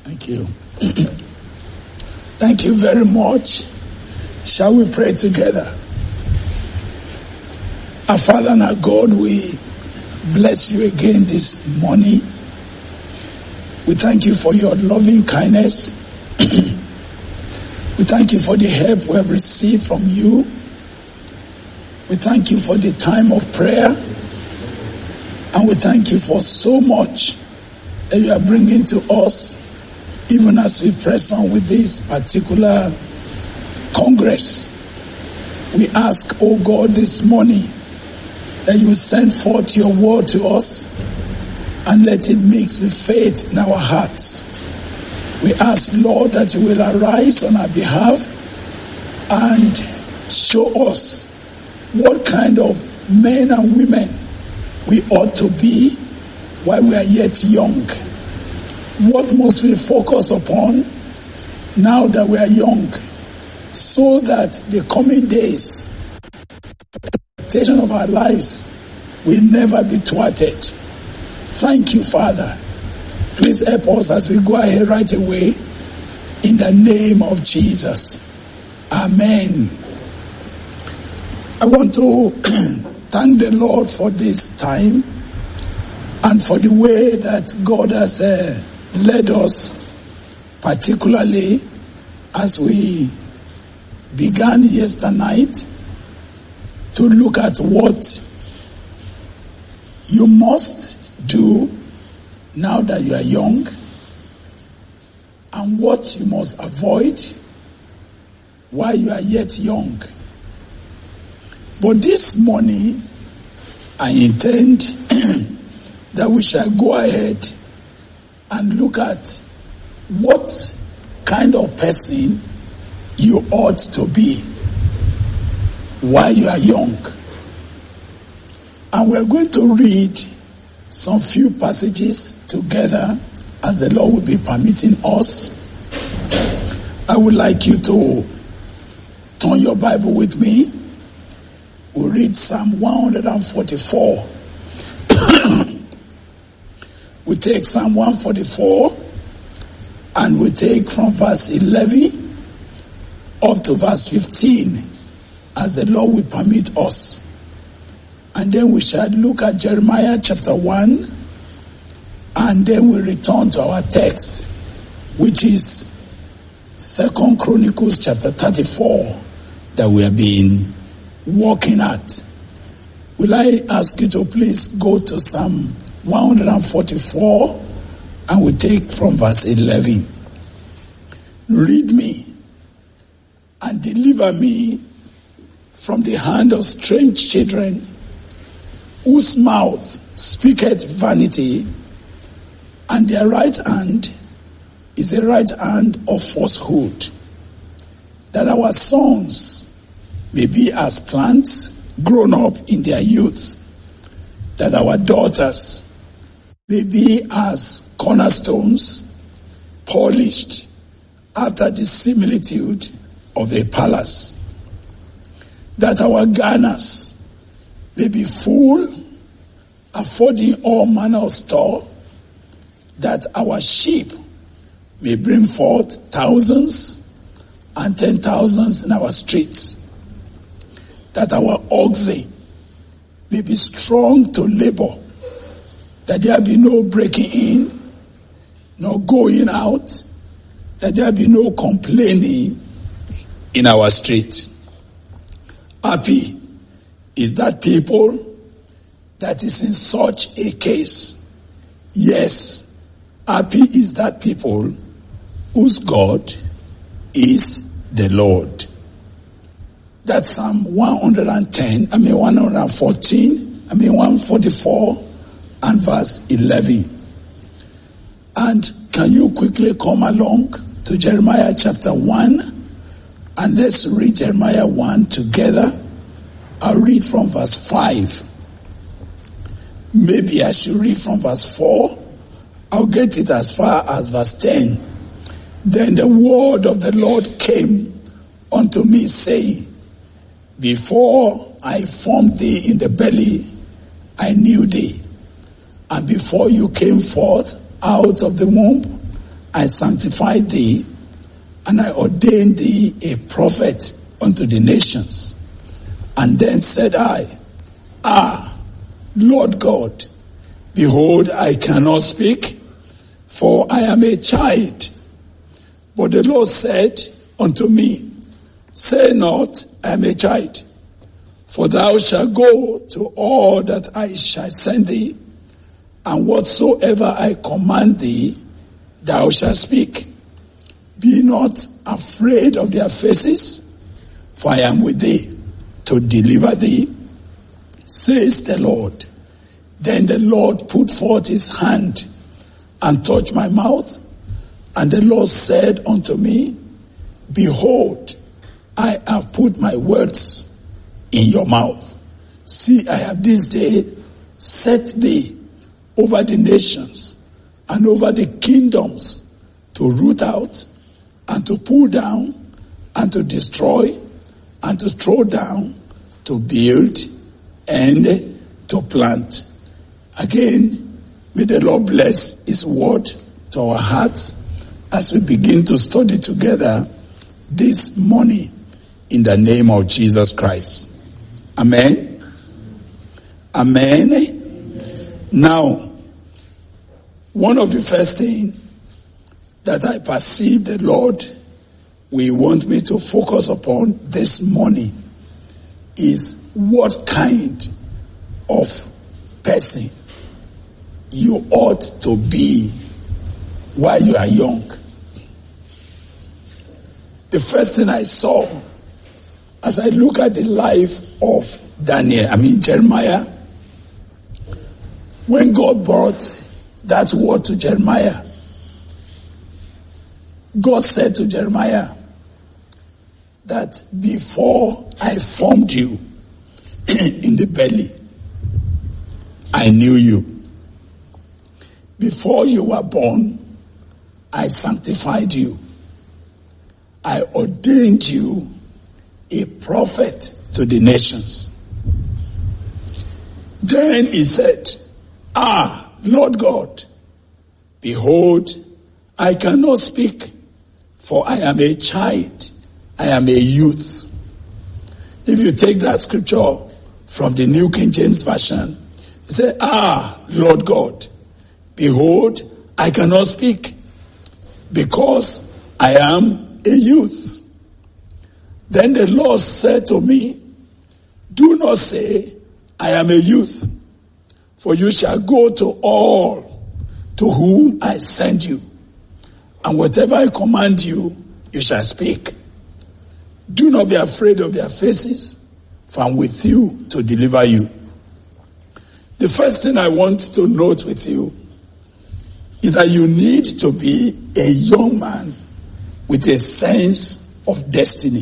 Thank you. Thank you very much. Shall we pray together? Our Father and our God, we bless you again this morning. We thank you for your loving kindness. We thank you for the help we have received from you. We thank you for the time of prayer. And we thank you for so much that you are bringing to us, even as we press on with this particular Congress. We ask, oh God, this morning that you send forth your word to us and let it mix with faith in our hearts. We ask, Lord, that you will arise on our behalf and show us what kind of men and women we ought to be while we are yet young. What must we focus upon now that we are young, so that the coming days, the expectation of our lives will never be thwarted. Thank you, Father. Please help us as we go ahead right away in the name of Jesus. Amen. I want to thank the Lord for this time and for the way that God has led us, particularly as we began yesterday night to look at what you must do now that you are young and what you must avoid while you are yet young. But this morning, I intend that we shall go ahead and look at what kind of person you ought to be while you are young. And we're going to read some few passages together as the Lord will be permitting us. I would like you to turn your Bible with me. We'll read Psalm 144. We take Psalm 144 and we take from verse 11 up to verse 15 as the Lord will permit us. And then we shall look at Jeremiah chapter 1 and then we return to our text, which is 2 Chronicles chapter 34 that we have been working at. Will I ask you to please go to Psalm 144 and we take from verse 11. Read me and deliver me from the hand of strange children, whose mouth speaketh vanity, and their right hand is a right hand of falsehood, that our sons may be as plants grown up in their youth, that our daughters may be as cornerstones polished after the similitude of a palace, that our garners may be full, affording all manner of store, that our sheep may bring forth thousands and 10,000s in our streets, that our oxen may be strong to labor, that there be no breaking in, nor going out, that there be no complaining in our street. Happy is that people that is in such a case. Yes, happy is that people whose God is the Lord. That's Psalm 144 and verse 11. And can you quickly come along to Jeremiah chapter 1 and let's read Jeremiah 1 together. I'll read from verse 5. Maybe I should read from verse 4. I'll get it as far as verse 10. Then the word of the Lord came unto me, saying, before I formed thee in the belly, I knew thee. And before you came forth out of the womb, I sanctified thee, and I ordained thee a prophet unto the nations. And then said I, Lord God, behold, I cannot speak, for I am a child. But the Lord said unto me, say not, I am a child, for thou shalt go to all that I shall send thee, and whatsoever I command thee, thou shalt speak. Be not afraid of their faces, for I am with thee to deliver thee, says the Lord. Then the Lord put forth his hand and touched my mouth, and the Lord said unto me, behold, I have put my words in your mouth. See, I have this day set thee over the nations and over the kingdoms to root out and to pull down and to destroy and to throw down, to build and to plant. Again, may the Lord bless his word to our hearts as we begin to study together this morning in the name of Jesus Christ. Amen. Amen. Now, one of the first things that I perceive the Lord will want me to focus upon this morning is what kind of person you ought to be while you are young. The first thing I saw as I look at the life of Jeremiah, when God brought that word to Jeremiah, God said to Jeremiah that before I formed you in the belly, I knew you. Before you were born, I sanctified you. I ordained you a prophet to the nations. Then he said, Lord God, behold, I cannot speak, for I am a child, I am a youth. If you take that scripture from the New King James Version, it says, Lord God, behold, I cannot speak, because I am a youth. Then the Lord said to me, do not say, I am a youth, for you shall go to all to whom I send you, and whatever I command you, you shall speak. Do not be afraid of their faces, for I am with you to deliver you. The first thing I want to note with you is that you need to be a young man with a sense of destiny.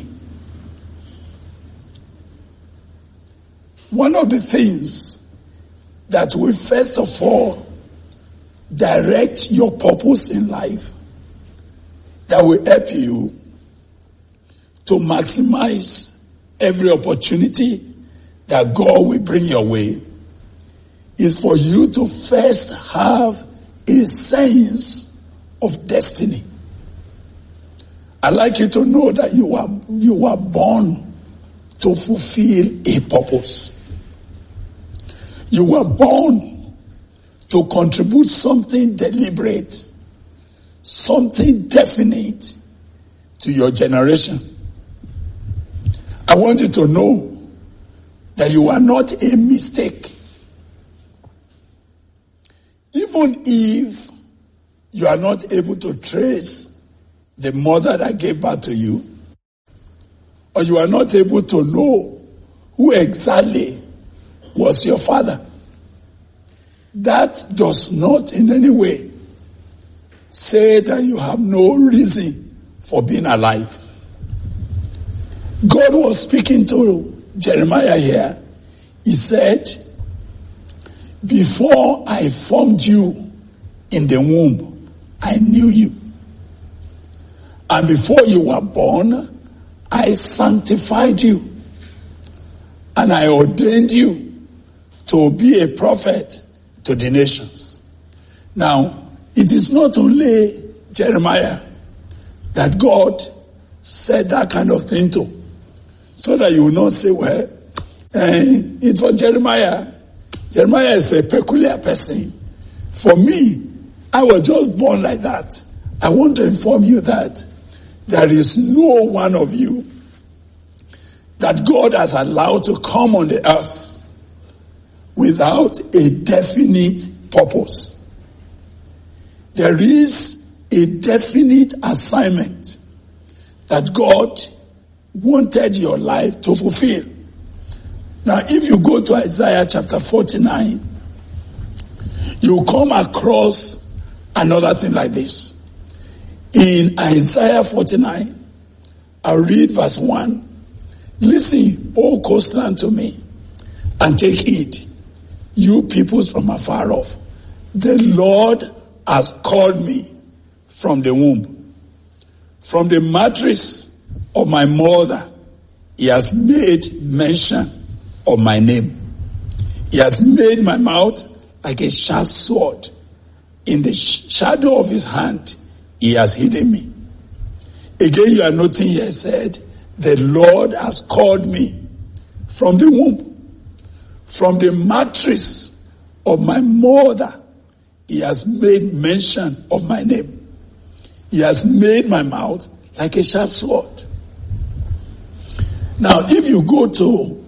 One of the things that will first of all direct your purpose in life, that will help you to maximize every opportunity that God will bring your way, is for you to first have a sense of destiny. I'd like you to know that you were born to fulfill a purpose. You were born to contribute something deliberate, something definite to your generation. I want you to know that you are not a mistake. Even if you are not able to trace the mother that gave birth to you, or you are not able to know who exactly was your father, that does not in any way say that you have no reason for being alive. God was speaking to Jeremiah here. He said, before I formed you in the womb, I knew you. And before you were born, I sanctified you. And I ordained you to be a prophet to the nations. Now, it is not only Jeremiah that God said that kind of thing to, so that you will not say, well, it was Jeremiah. Jeremiah is a peculiar person. For me, I was just born like that. I want to inform you that there is no one of you that God has allowed to come on the earth without a definite purpose. There is a definite assignment that God wanted your life to fulfill. Now, if you go to Isaiah chapter 49, you come across another thing like this. In Isaiah 49, I'll read verse 1. Listen, O coastland, to me, and take heed, you peoples from afar off. The Lord has called me from the womb. From the mattress of my mother, he has made mention of my name. He has made my mouth like a sharp sword. In the shadow of his hand, he has hidden me. Again, you are noting here, said, the Lord has called me from the womb. From the mattress of my mother, he has made mention of my name. He has made my mouth like a sharp sword. Now, if you go to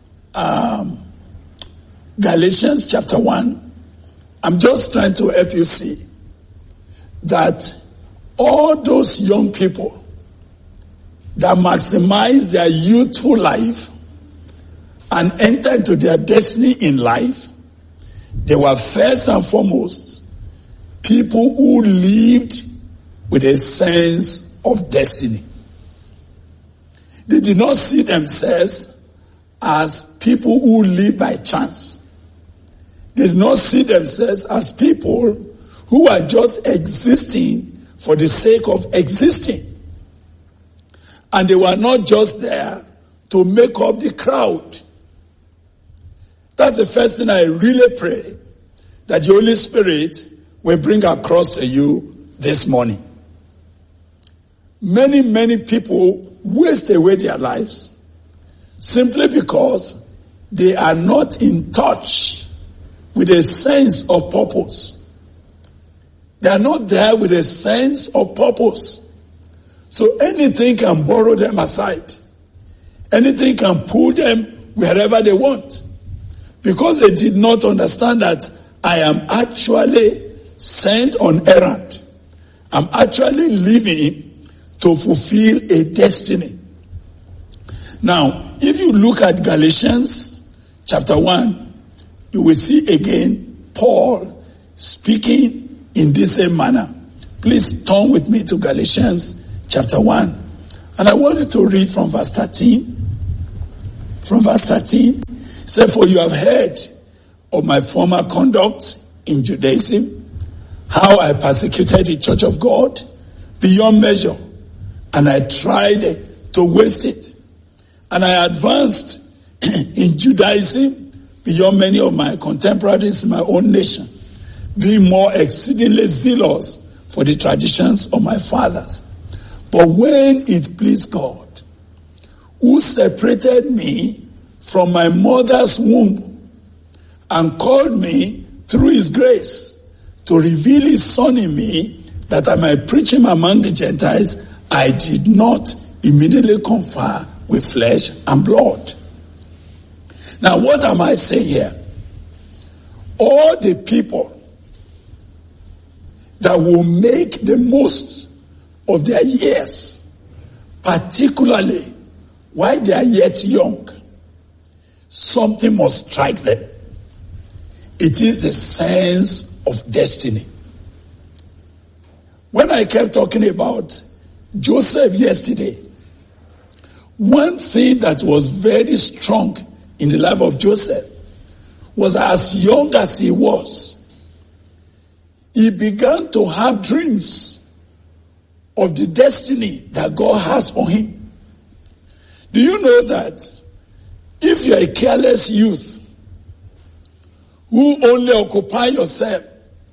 Galatians chapter 1, I'm just trying to help you see that all those young people that maximize their youthful life and enter into their destiny in life, they were first and foremost people who lived with a sense of destiny. They did not see themselves as people who live by chance. They did not see themselves as people who are just existing for the sake of existing. And they were not just there to make up the crowd. That's the first thing I really pray that the Holy Spirit will bring across to you this morning. Many people waste away their lives simply because they are not in touch with a sense of purpose. They are not there with a sense of purpose. So anything can borrow them aside. Anything can pull them wherever they want. Because they did not understand that I am actually sent on errand. I'm actually living to fulfill a destiny. Now, if you look at Galatians chapter 1, you will see again Paul speaking in this same manner. Please turn with me to Galatians chapter 1. And I want you to read from verse 13. From verse 13, it says, for you have heard of my former conduct in Judaism, how I persecuted the church of God beyond measure, and I tried to waste it. And I advanced in Judaism beyond many of my contemporaries in my own nation, being more exceedingly zealous for the traditions of my fathers. But when it pleased God, who separated me from my mother's womb and called me through his grace to reveal his son in me, that I might preach him among the Gentiles, I did not immediately confer with flesh and blood. Now, what am I saying here? All the people that will make the most of their years, particularly while they are yet young, something must strike them. It is the sense of destiny. When I kept talking about Joseph yesterday, one thing that was very strong in the life of Joseph was as young as he was, he began to have dreams of the destiny that God has for him. Do you know that if you're a careless youth who only occupy yourself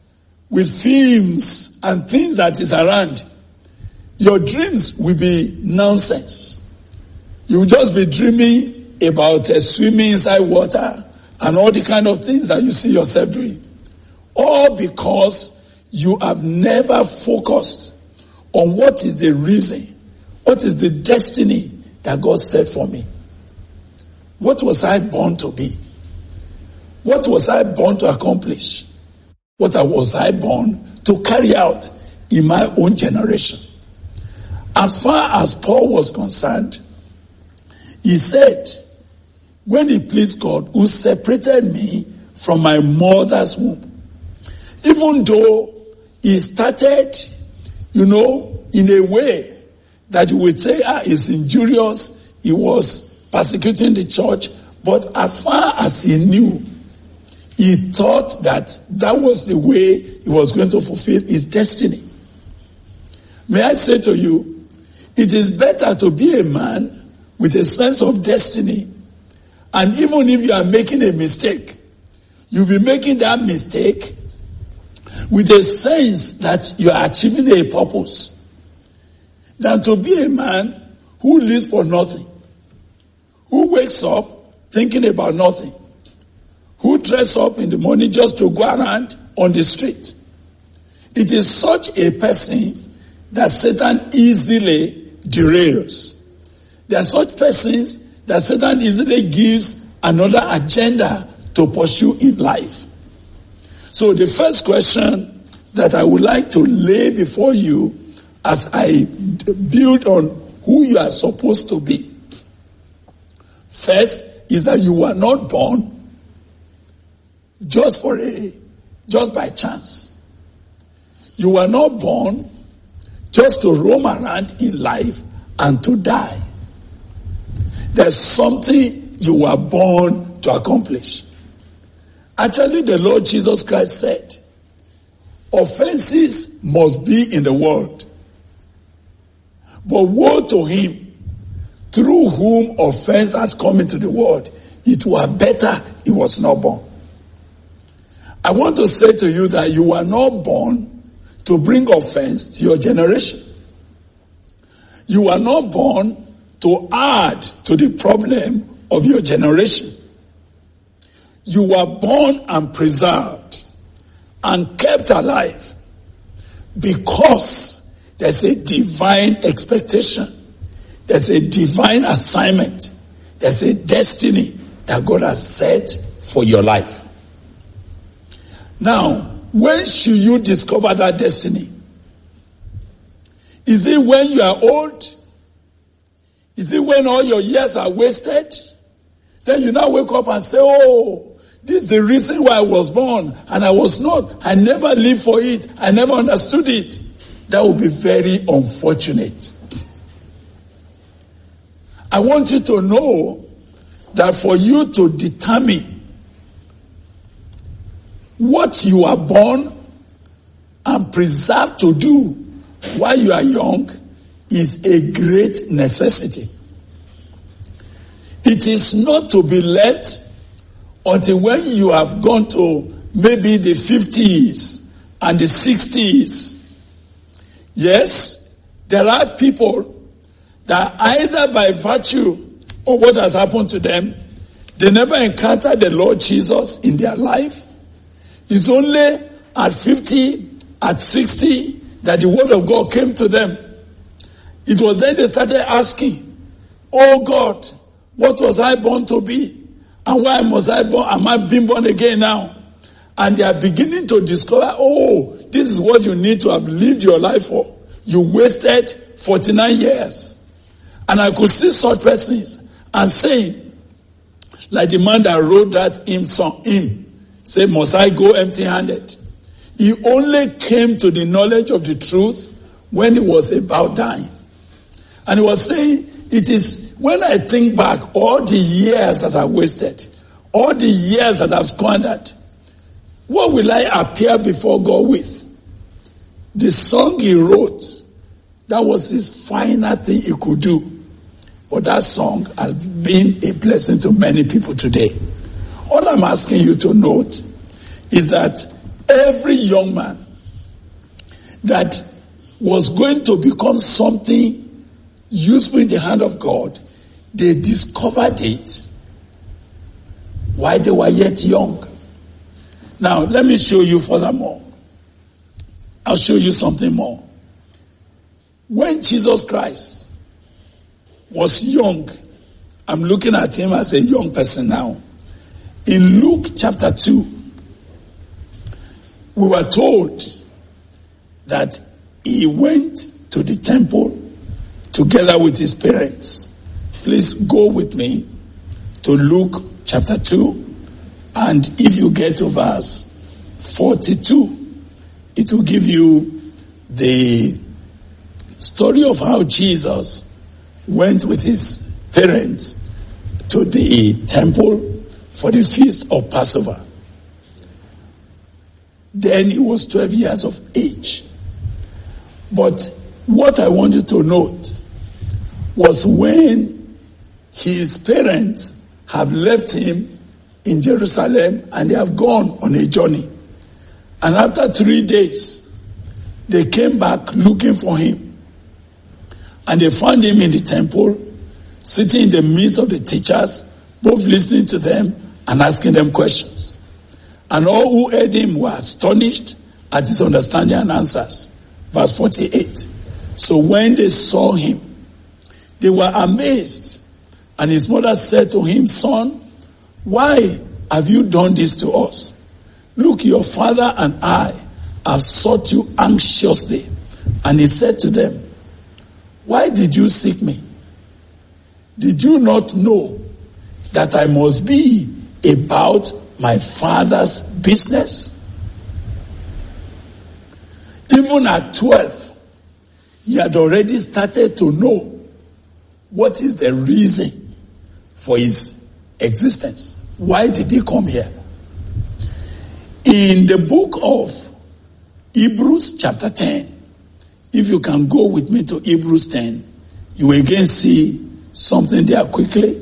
with films and things that is around, your dreams will be nonsense. You will just be dreaming about swimming inside water and all the kind of things that you see yourself doing. All because you have never focused on what is the reason, what is the destiny that God set for me. What was I born to be? What was I born to accomplish? What was I born to carry out in my own generation? As far as Paul was concerned, he said, when it pleased God who separated me from my mother's womb. Even though he started, in a way that you would say, it's injurious, he was persecuting the church, but as far as he knew, he thought that was the way he was going to fulfill his destiny. May I say to you, it is better to be a man with a sense of destiny, and even if you are making a mistake, you'll be making that mistake with a sense that you are achieving a purpose, than to be a man who lives for nothing, who wakes up thinking about nothing, who dress up in the morning just to go around on the street. It is such a person that Satan easily derails. There are such persons that Satan easily gives another agenda to pursue in life. So the first question that I would like to lay before you as I build on who you are supposed to be. First is that you were not born just by chance. You were not born just to roam around in life and to die. There's something you were born to accomplish. Actually, the Lord Jesus Christ said, offenses must be in the world, but woe to him through whom offense has come into the world. It were better he was not born. I want to say to you that you were not born to bring offense to your generation. You were not born to add to the problem of your generation. You were born and preserved and kept alive because there's a divine expectation. There's a divine assignment. There's a destiny that God has set for your life. Now, when should you discover that destiny? Is it when you are old? Is it when all your years are wasted? Then you now wake up and say, this is the reason why I was born, and I never lived for it, I never understood it. That would be very unfortunate. I want you to know that for you to determine what you are born and preserved to do while you are young is a great necessity. It is not to be left until when you have gone to maybe the 50s and the 60s. Yes, there are people that either by virtue of what has happened to them, they never encountered the Lord Jesus in their life. It's only at 50, at 60, that the word of God came to them. It was then they started asking, oh God, what was I born to be? And why must I born? Am I being born again now? And they are beginning to discover, this is what you need to have lived your life for. You wasted 49 years. And I could see such persons and saying, like the man that wrote that hymn, say, must I go empty-handed? He only came to the knowledge of the truth when he was about dying. And he was saying, it is when I think back all the years that I wasted, all the years that I've squandered, what will I appear before God with? The song he wrote, that was his final thing he could do. But that song has been a blessing to many people today. All I'm asking you to note is that every young man, that was going to become something useful in the hand of God, they discovered it while they were yet young. Now, let me show you furthermore. I'll show you something more. When Jesus Christ was young, I'm looking at him as a young person now. In Luke chapter 2, we were told that he went to the temple together with his parents. Please go with me to Luke chapter 2, and if you get to verse 42, it will give you the story of how Jesus went with his parents to the temple for the feast of Passover. Then he was 12 years of age. But what I want you to note was when his parents have left him in Jerusalem and they have gone on a journey. And after 3 days, they came back looking for him. And they found him in the temple, sitting in the midst of the teachers, both listening to them and asking them questions. And all who heard him were astonished at his understanding and answers. Verse 48. So when they saw him, they were amazed. And his mother said to him, "Son, why have you done this to us? Look, your father and I have sought you anxiously." And he said to them, "Why did you seek me? Did you not know that I must be about my father's business?" Even at 12, he had already started to know what is the reason for his existence. Why did he come here? In the book of Hebrews chapter 10, if you can go with me to Hebrews 10, you will again see something there quickly.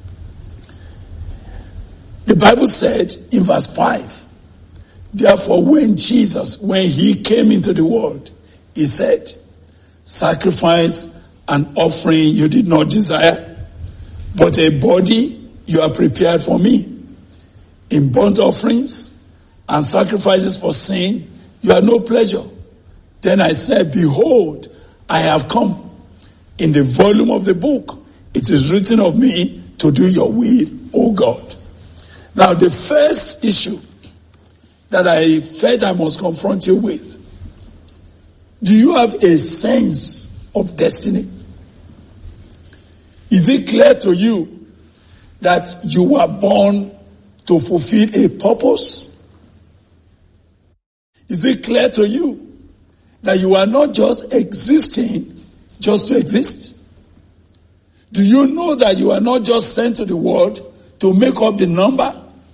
The Bible said in verse 5, therefore when he came into the world, he said, "Sacrifice and offering you did not desire, but a body you have prepared for me. In burnt offerings and sacrifices for sin, you have no pleasure. Then I said, behold, I have come. In the volume of the book, it is written of me to do your will, O God." Now, the first issue that I felt I must confront you with, do you have a sense of destiny? Is it clear to you that you were born to fulfill a purpose? Is it clear to you that you are not just existing just to exist? Do you know that you are not just sent to the world to make up the number?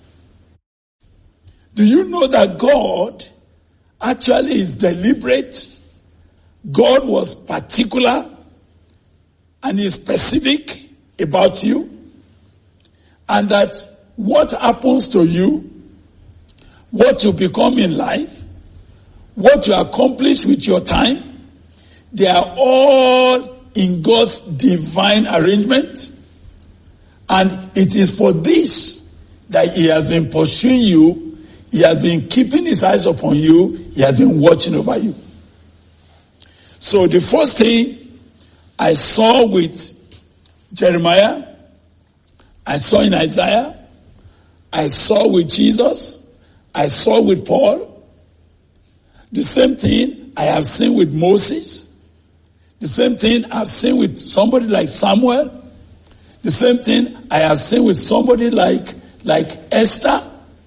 Do you know that God actually is deliberate? God was particular and is specific about you, and that what happens to you, what you become in life, what you accomplish with your time, they are all in God's divine arrangement. And it is for this that he has been pursuing you. He has been keeping his eyes upon you. He has been watching over you. So the first thing I saw with Jeremiah, I saw in Isaiah, I saw with Jesus, I saw with Paul. The same thing I have seen with Moses. The same thing I've seen with somebody like Samuel. The same thing I have seen with somebody like Esther.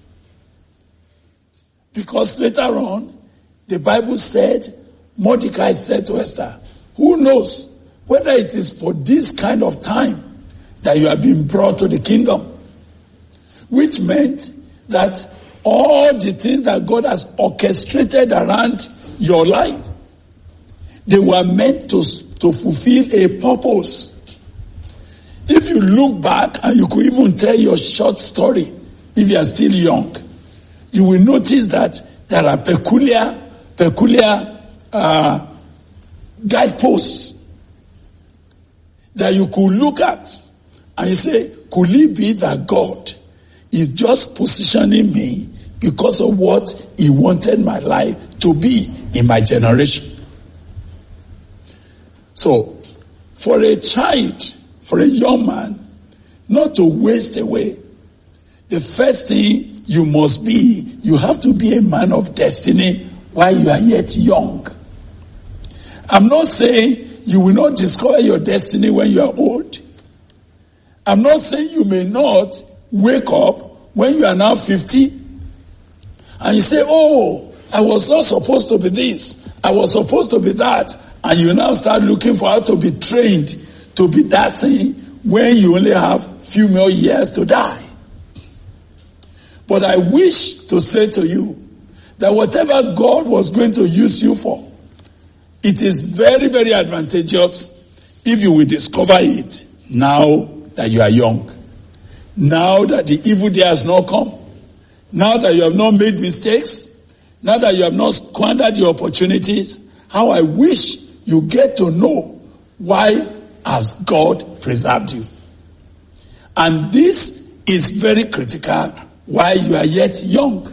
Because later on, the Bible said, Mordecai said to Esther, who knows whether it is for this kind of time that you have been brought to the kingdom? Which meant that all the things that God has orchestrated around your life, they were meant to fulfill a purpose. If you look back, and you could even tell your short story if you are still young, you will notice that there are peculiar guideposts that you could look at and you say, could it be that God is just positioning me because of what he wanted my life to be in my generation? So, for a child, for a young man, not to waste away, the first thing you must be, you have to be a man of destiny while you are yet young. I'm not saying you will not discover your destiny when you are old. I'm not saying you may not wake up when you are now 50 and you say, oh, I was not supposed to be this, I was supposed to be that, and you now start looking for how to be trained to be that thing when you only have few more years to die. But I wish to say to you that whatever God was going to use you for, it is very, very advantageous if you will discover it now that you are young. Now that the evil day has not come. Now that you have not made mistakes. Now that you have not squandered your opportunities. How I wish you get to know why has God preserved you. And this is very critical while you are yet young.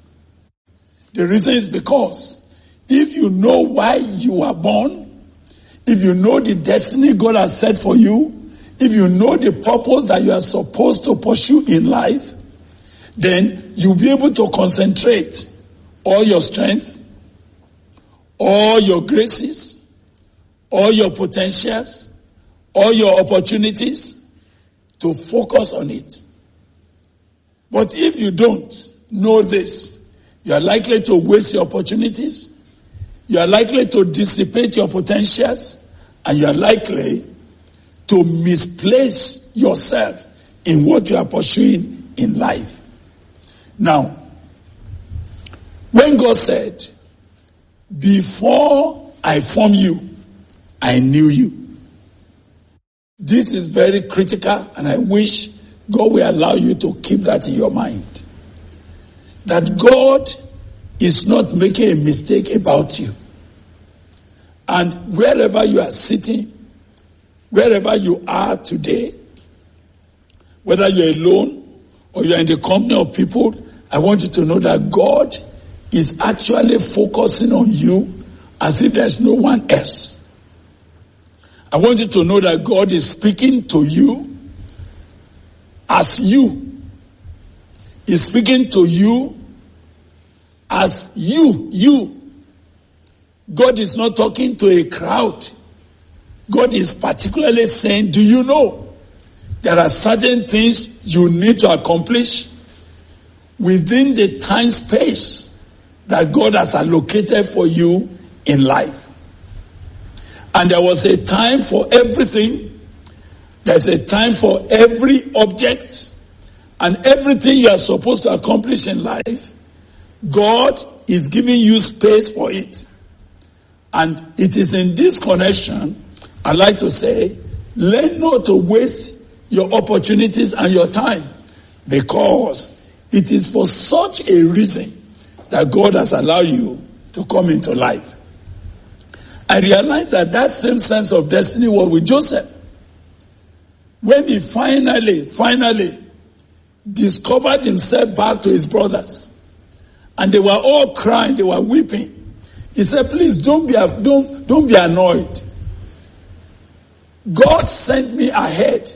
The reason is because if you know why you are born, if you know the destiny God has set for you, if you know the purpose that you are supposed to pursue in life, then you'll be able to concentrate all your strength, all your graces, all your potentials, all your opportunities to focus on it. But if you don't know this, you are likely to waste your opportunities, you are likely to dissipate your potentials, and you are likely to misplace yourself in what you are pursuing in life. Now, when God said, before I formed you, I knew you. This is very critical, and I wish God will allow you to keep that in your mind. That God is not making a mistake about you. And wherever you are sitting, wherever you are today, whether you're alone or you're in the company of people, I want you to know that God is actually focusing on you as if there's no one else. I want you to know that God is speaking to you as you. He's speaking to you as you. God is not talking to a crowd. God is particularly saying, do you know there are certain things you need to accomplish within the time space that God has allocated for you in life? And there was a time for everything. There's a time for every object and everything you are supposed to accomplish in life. God is giving you space for it. And it is in this connection, I like to say, learn not to waste your opportunities and your time, because it is for such a reason that God has allowed you to come into life. I realize that same sense of destiny was with Joseph. When he finally discovered himself back to his brothers, and they were all crying, they were weeping. He said, please don't be annoyed. God sent me ahead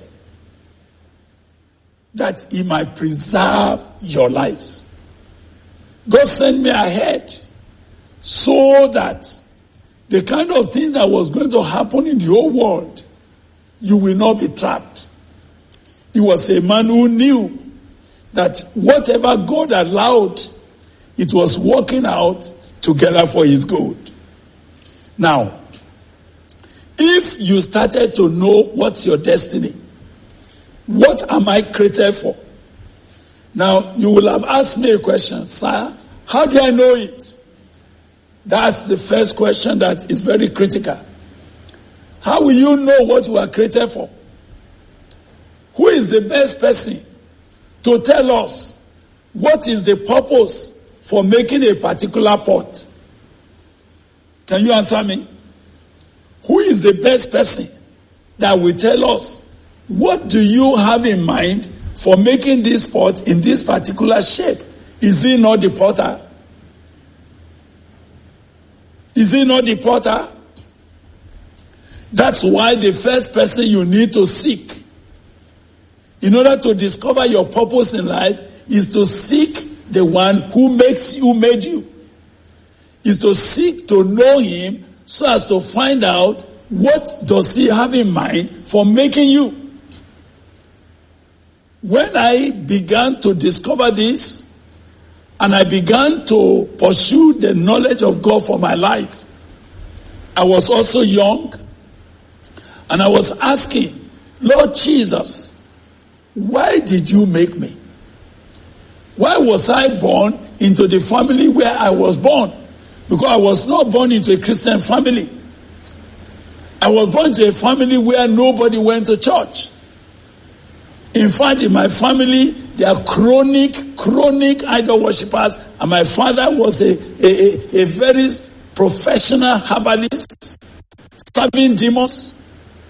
that he might preserve your lives. God sent me ahead so that the kind of thing that was going to happen in the whole world, you will not be trapped. He was a man who knew that whatever God allowed, it was working out together for his good. Now, if you started to know what's your destiny, what am I created for? Now, you will have asked me a question, sir, how do I know it? That's the first question that is very critical. How will you know what you are created for? Who is the best person to tell us what is the purpose for making a particular pot? Can you answer me? Who is the best person that will tell us, what do you have in mind for making this pot in this particular shape? Is it not the potter? Is it not the potter? That's why the first person you need to seek in order to discover your purpose in life is to seek the one who made you. Is to seek to know him so as to find out what does he have in mind for making you. When I began to discover this, and I began to pursue the knowledge of God for my life, I was also young, and I was asking, Lord Jesus, why did you make me? Why was I born into the family where I was born? Because I was not born into a Christian family. I was born into a family where nobody went to church. In fact, in my family, there are chronic idol worshippers, and my father was a very professional herbalist, serving demons.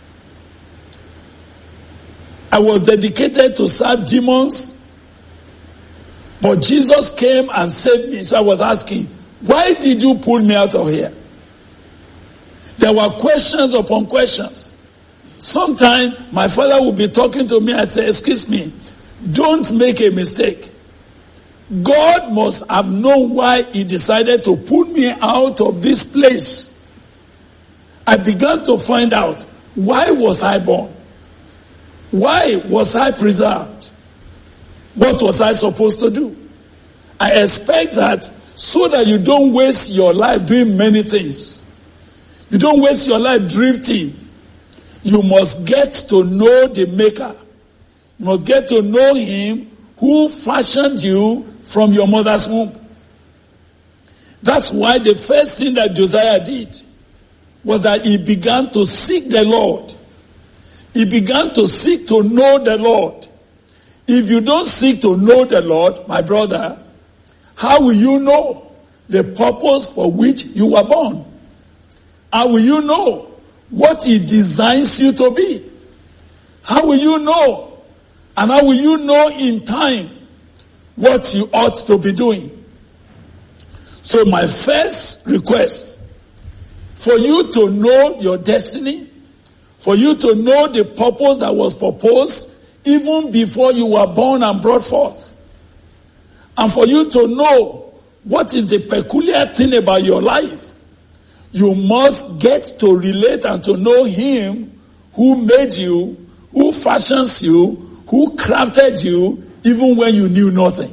I was dedicated to serve demons, but Jesus came and saved me. So I was asking, why did you pull me out of here? There were questions upon questions. Sometimes my father would be talking to me and say, excuse me, don't make a mistake. God must have known why he decided to pull me out of this place. I began to find out, why was I born? Why was I preserved? What was I supposed to do? I expect that so that you don't waste your life doing many things. You don't waste your life drifting. You must get to know the Maker. You must get to know him who fashioned you from your mother's womb. That's why the first thing that Josiah did was that he began to seek the Lord. He began to seek to know the Lord. If you don't seek to know the Lord, my brother, how will you know the purpose for which you were born? How will you know what he designs you to be? How will you know? And how will you know in time what you ought to be doing? So my first request, for you to know your destiny, for you to know the purpose that was proposed even before you were born and brought forth, and for you to know what is the peculiar thing about your life, you must get to relate and to know him who made you, who fashions you, who crafted you, even when you knew nothing.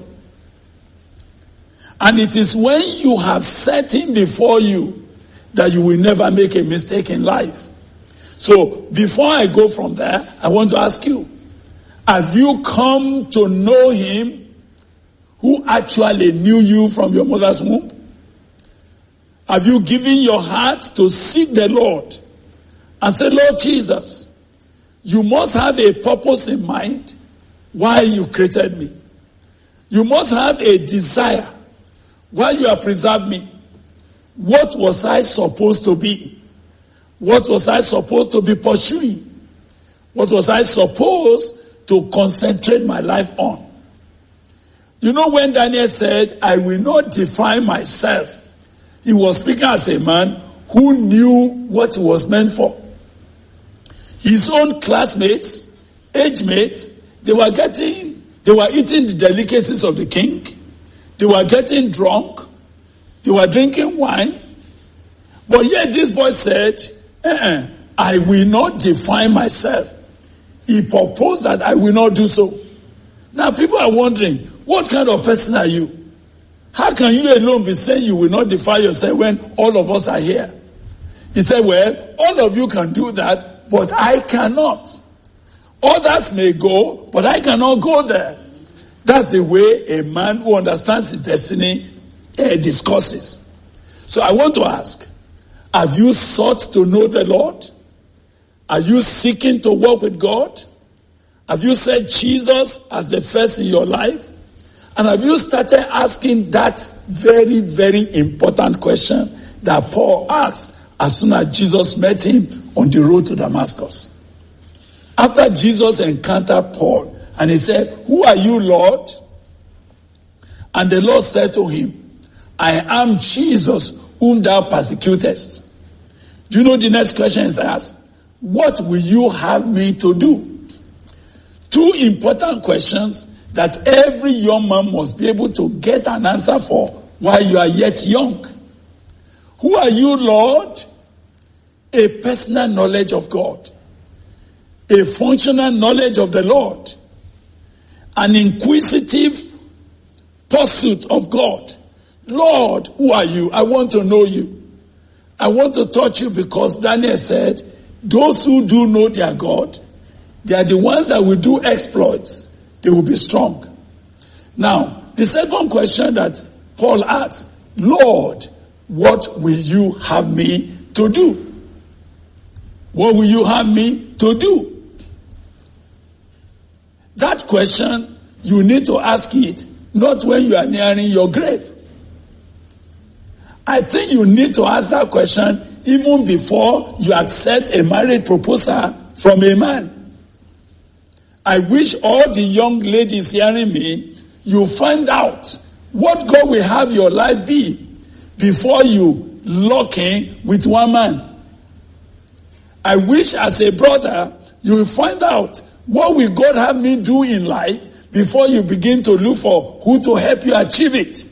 And it is when you have set him before you that you will never make a mistake in life. So before I go from there, I want to ask you, have you come to know him who actually knew you from your mother's womb? Have you given your heart to seek the Lord and say, Lord Jesus, you must have a purpose in mind why you created me. You must have a desire why you have preserved me. What was I supposed to be? What was I supposed to be pursuing? What was I supposed to concentrate my life on? You know, when Daniel said, I will not define myself, he was speaking as a man who knew what he was meant for. His own classmates, age mates, they were eating the delicacies of the king. They were getting drunk. They were drinking wine. But yet this boy said, I will not define myself. He proposed that I will not do so. Now people are wondering, what kind of person are you? How can you alone be saying you will not define yourself when all of us are here? He said, well, all of you can do that, but I cannot. Others may go, but I cannot go there. That's the way a man who understands his destiny discusses. So I want to ask, have you sought to know the Lord? Are you seeking to walk with God? Have you said Jesus as the first in your life? And have you started asking that very, very important question that Paul asked as soon as Jesus met him on the road to Damascus. After Jesus encountered Paul, and he said, "Who are you, Lord?" And the Lord said to him, "I am Jesus whom thou persecutest." Do you know the next question is asked? What will you have me to do? Two important questions that every young man must be able to get an answer for while you are yet young. Who are you, Lord? A personal knowledge of God. A functional knowledge of the Lord. An inquisitive pursuit of God. Lord, who are you? I want to know you. I want to touch you, because Daniel said, those who do know their God, they are the ones that will do exploits. They will be strong. Now, the second question that Paul asked, Lord, what will you have me to do? What will you have me to do? That question, you need to ask it not when you are nearing your grave. I think you need to ask that question even before you accept a marriage proposal from a man. I wish all the young ladies hearing me, you find out what God will have your life be before you lock in with one man. I wish as a brother, you will find out what will God have me do in life before you begin to look for who to help you achieve it.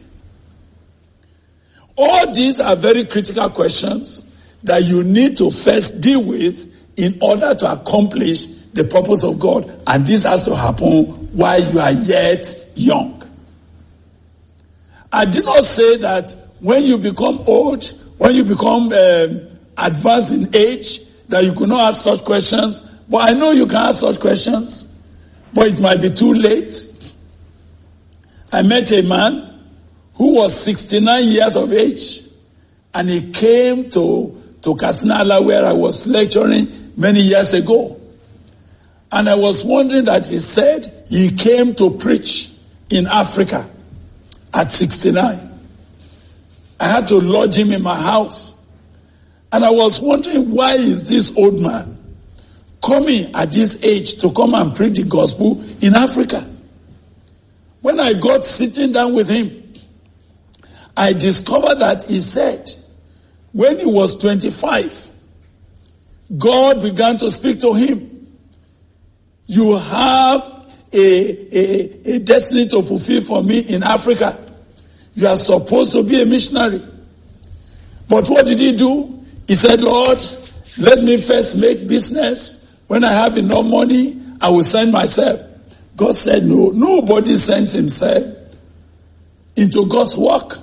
All these are very critical questions that you need to first deal with in order to accomplish the purpose of God. And this has to happen while you are yet young. I did not say that when you become old, when you become advanced in age, that you could not ask such questions. But I know you can ask such questions, but it might be too late. I met a man who was 69 years of age, and he came to Katsina, where I was lecturing many years ago. And I was wondering that he said he came to preach in Africa at 69. I had to lodge him in my house. And I was wondering, why is this old man coming at this age to come and preach the gospel in Africa? When I got sitting down with him, I discovered that he said, when he was 25, God began to speak to him. You have a destiny to fulfill for me in Africa. You are supposed to be a missionary. But what did he do? He said, Lord, let me first make business. When I have enough money, I will send myself. God said, no, nobody sends himself into God's work.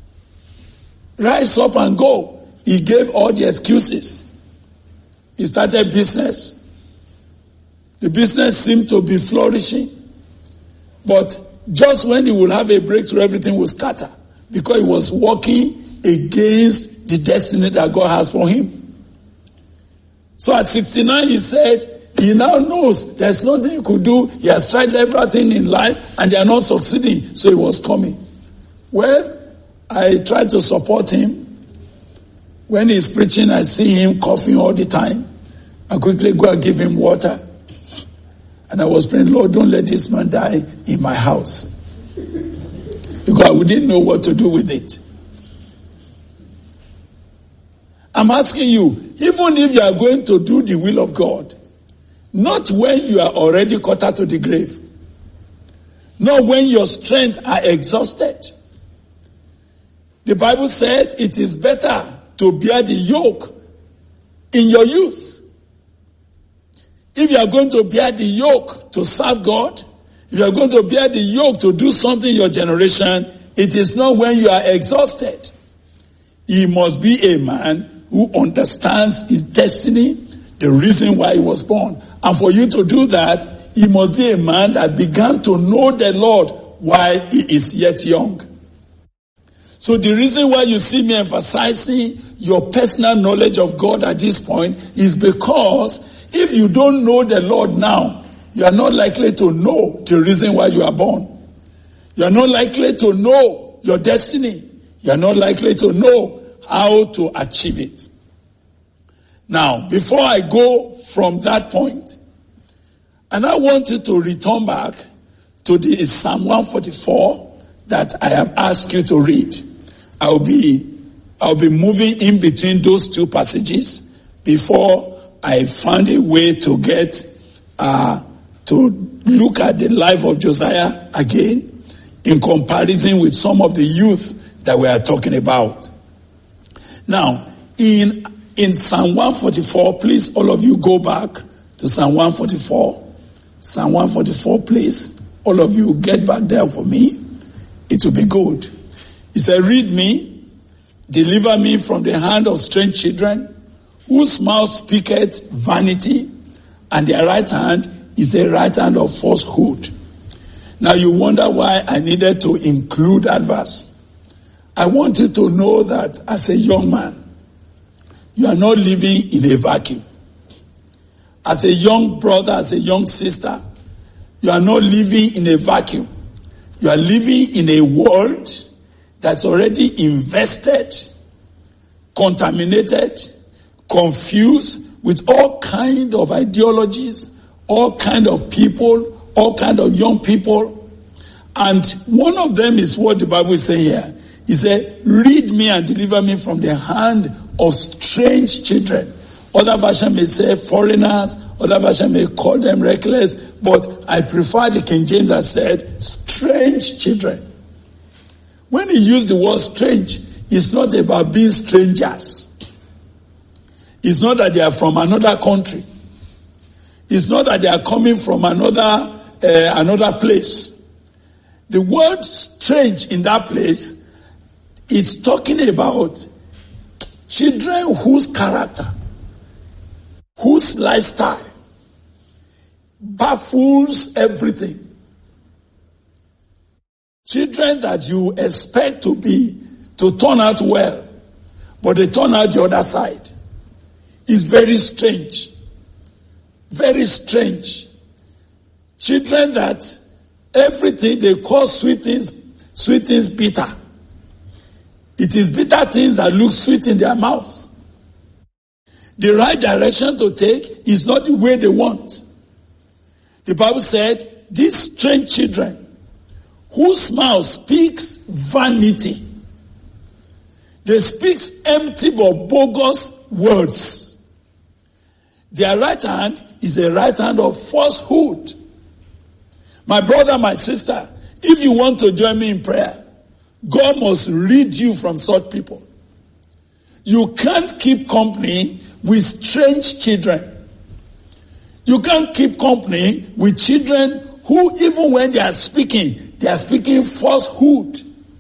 Rise up and go. He gave all the excuses. He started business. The business seemed to be flourishing. But just when he would have a breakthrough, everything would scatter. Because he was working against the destiny that God has for him. So at 69, he said, he now knows there's nothing he could do. He has tried everything in life and they are not succeeding. So he was coming. Well, I tried to support him. When he's preaching, I see him coughing all the time. I quickly go and give him water. And I was praying, Lord, don't let this man die in my house. Because I didn't know what to do with it. I'm asking you, even if you are going to do the will of God, not when you are already cut out to the grave, not when your strength are exhausted. The Bible said it is better to bear the yoke in your youth. If you are going to bear the yoke to serve God, if you are going to bear the yoke to do something in your generation, it is not when you are exhausted. He must be a man who understands his destiny, the reason why he was born. And for you to do that, he must be a man that began to know the Lord while he is yet young. So the reason why you see me emphasizing your personal knowledge of God at this point is because if you don't know the Lord now, you are not likely to know the reason why you are born. You are not likely to know your destiny. You are not likely to know how to achieve it. Now, before I go from that point, and I want you to return back to the Psalm 144 that I have asked you to read. I'll be moving in between those two passages before I find a way to get to look at the life of Josiah again in comparison with some of the youth that we are talking about. Now, in Psalm 144, please, all of you go back to Psalm 144. Psalm 144, please. All of you get back there for me. It will be good. He said, read me, deliver me from the hand of strange children, whose mouth speaketh vanity, and their right hand is a right hand of falsehood. Now you wonder why I needed to include that verse. I want you to know that as a young man, you are not living in a vacuum. As a young brother, as a young sister, you are not living in a vacuum. You are living in a world that's already invested, contaminated, confused with all kind of ideologies, all kind of people, all kind of young people. And one of them is what the Bible is saying here. He said, read me and deliver me from the hand of strange children. Other version may say foreigners, other version may call them reckless, but I prefer the King James that said strange children. When he used the word strange, it's not about being strangers. It's not that they are from another country. It's not that they are coming from another place. The word strange in that place, it's talking about children whose character, whose lifestyle baffles everything. Children that you expect to turn out well, but they turn out the other side. It's very strange. Very strange. Children that everything they call sweet things bitter. It is bitter things that look sweet in their mouths. The right direction to take is not the way they want. The Bible said, these strange children, whose mouth speaks vanity. They speak empty but bogus words. Their right hand is a right hand of falsehood. My brother, my sister, if you want to join me in prayer, God must rid you from such people. You can't keep company with strange children. You can't keep company with children who, even when they are speaking falsehood.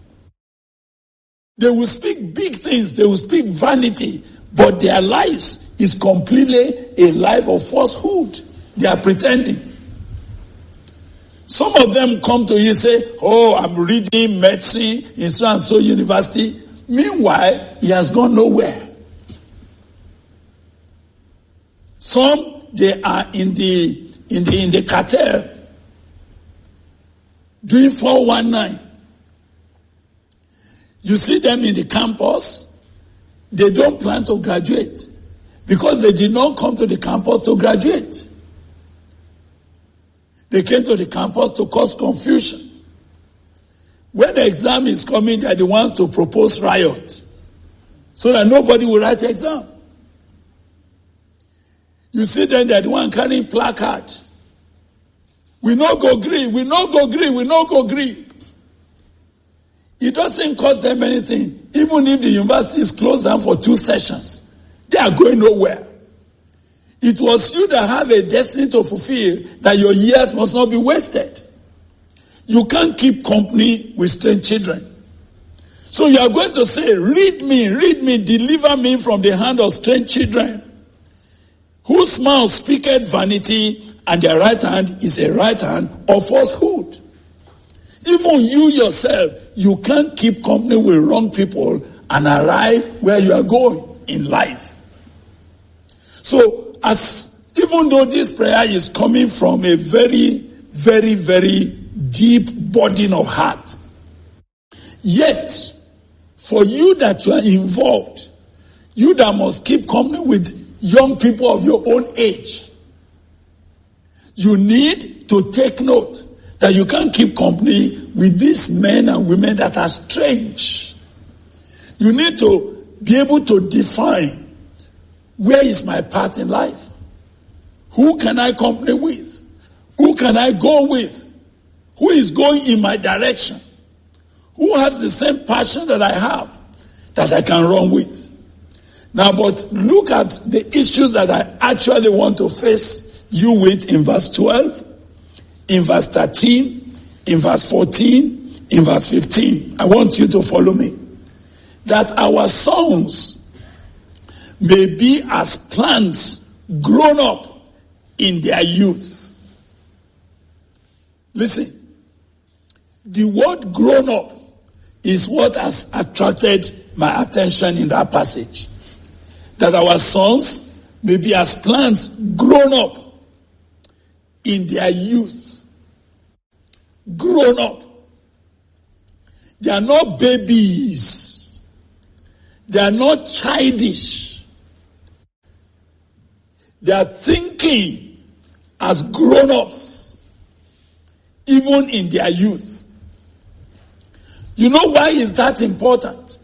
They will speak big things, they will speak vanity, but their lives is completely a life of falsehood. They are pretending. Some of them come to you and say, oh, I'm reading medicine in so and so university. Meanwhile, he has gone nowhere. Some, they are in the cartel doing 419. You see them in the campus, they don't plan to graduate because they did not come to the campus to graduate. They came to the campus to cause confusion. When the exam is coming, they are the ones to propose riot so that nobody will write the exam. You see them, they are the one carrying placard. We no go green, we no go green, we no go green. It doesn't cost them anything. Even if the university is closed down for 2 sessions, they are going nowhere. It was you that have a destiny to fulfill, that your years must not be wasted. You can't keep company with strange children. So you are going to say, read me, deliver me from the hand of strange children, whose mouth speaketh vanity, and their right hand is a right hand of falsehood. Even you yourself, you can't keep company with wrong people and arrive where you are going in life. So, even though this prayer is coming from a very, very, very deep burden of heart, yet, For you that you are involved, you that must keep company with young people of your own age, you need to take note that you can't keep company with these men and women that are strange. You need to be able to define, where is my part in life? Who can I company with? Who can I go with? Who is going in my direction? Who has the same passion that I have that I can run with? Now, but look at the issues that I actually want to face you with in verse 12, in verse 13, in verse 14, in verse 15. I want you to follow me. That our sons may be as plants grown up in their youth. Listen, the word grown up is what has attracted my attention in that passage. That our sons may be as plants grown up in their youth. Grown up. They are not babies. They are not childish. They are thinking as grown-ups, even in their youth. You know why is that important?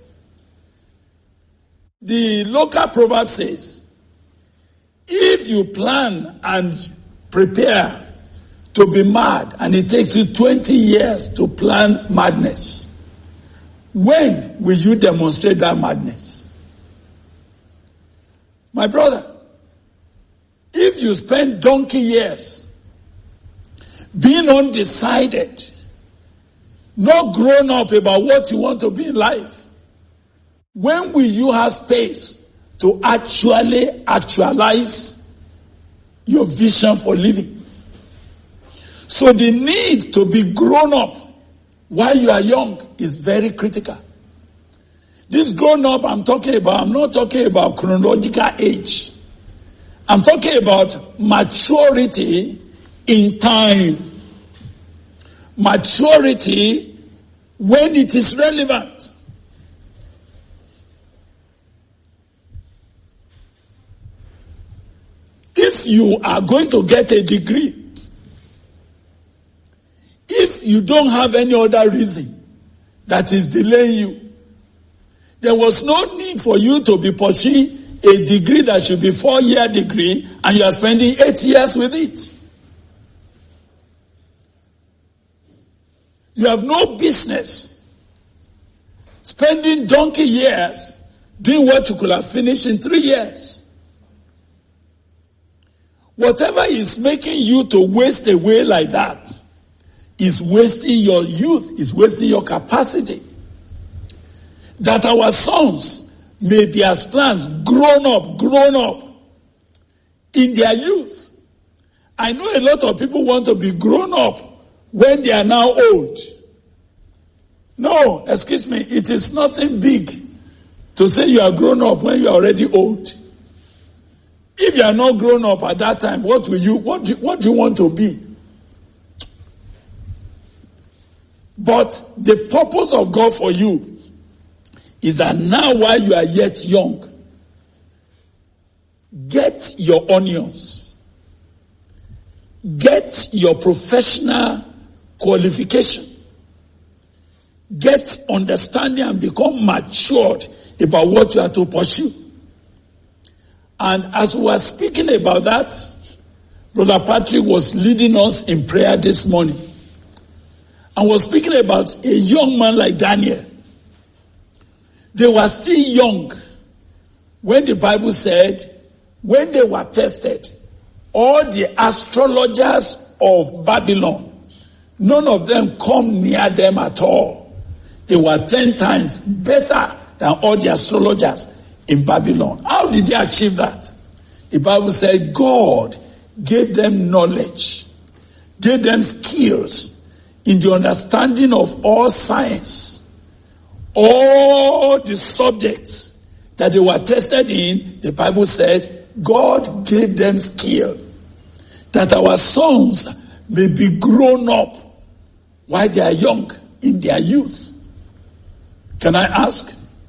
The local proverb says, if you plan and prepare to be mad, and it takes you 20 years to plan madness, when will you demonstrate that madness? My brother, if you spend donkey years being undecided, not grown up about what you want to be in life, when will you have space to actually actualize your vision for living? So the need to be grown up while you are young is very critical. This grown up I'm talking about, I'm not talking about chronological age. I'm talking about maturity in time. Maturity when it is relevant. If you are going to get a degree, if you don't have any other reason that is delaying you, there was no need for you to be pursuing a degree that should be 4-year degree and you are spending 8 years with it. You have no business spending donkey years doing what you could have finished in 3 years. Whatever is making you to waste away like that is wasting your youth, is wasting your capacity. That our sons may be as plants grown up in their youth. I know a lot of people want to be grown up when they are now old. No, excuse me, it is nothing big to say you are grown up when you are already old. If you are not grown up at that time, what do you want to be? But the purpose of God for you is that now while you are yet young, get your onions. Get your professional qualification. Get understanding and become matured about what you are to pursue. And as we were speaking about that, Brother Patrick was leading us in prayer this morning. And was speaking about a young man like Daniel. They were still young when the Bible said, when they were tested, all the astrologers of Babylon, none of them come near them at all. They were 10 times better than all the astrologers in Babylon. How did they achieve that? The Bible said God gave them knowledge, gave them skills in the understanding of all science, all the subjects that they were tested in. The Bible said God gave them skill, that our sons may be grown up while they are young in their youth. Can I ask,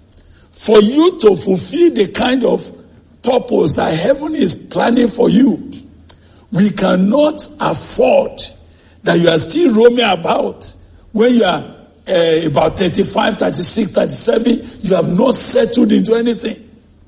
for you to fulfill the kind of purpose that heaven is planning for you, we cannot afford that you are still roaming about when you are about 35, 36, 37, you have not settled into anything.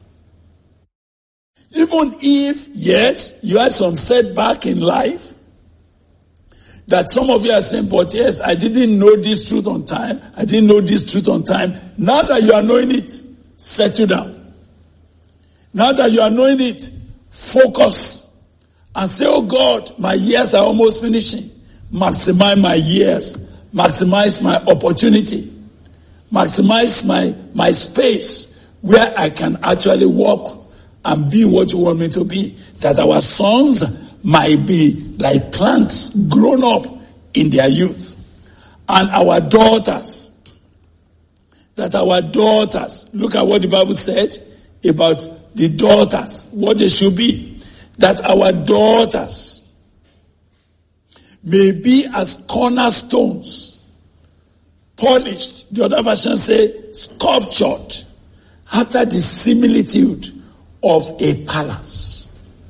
Even if, yes, you had some setback in life, that some of you are saying, but yes, I didn't know this truth on time. I didn't know this truth on time. Now that you are knowing it, settle down. Now that you are knowing it, focus. And say, oh God, my years are almost finishing. Maximize my years. Maximize my opportunity. Maximize my space where I can actually walk and be what you want me to be. That our sons might be like plants grown up in their youth. And our daughters, look at what the Bible said about the daughters, what they should be. That our daughters may be as cornerstones, polished, the other version say sculptured, after the similitude of a palace.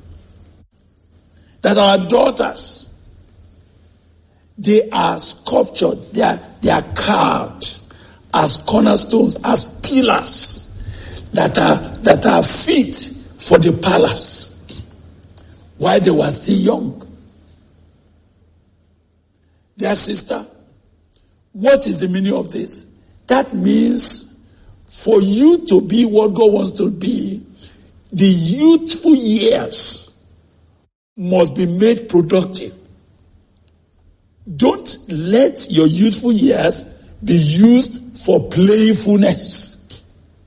That our daughters, they are sculptured, they are carved as cornerstones, as pillars that are fit for the palace while they were still young. Dear sister, what is the meaning of this? That means for you to be what God wants to be, the youthful years must be made productive. Don't let your youthful years be used for playfulness.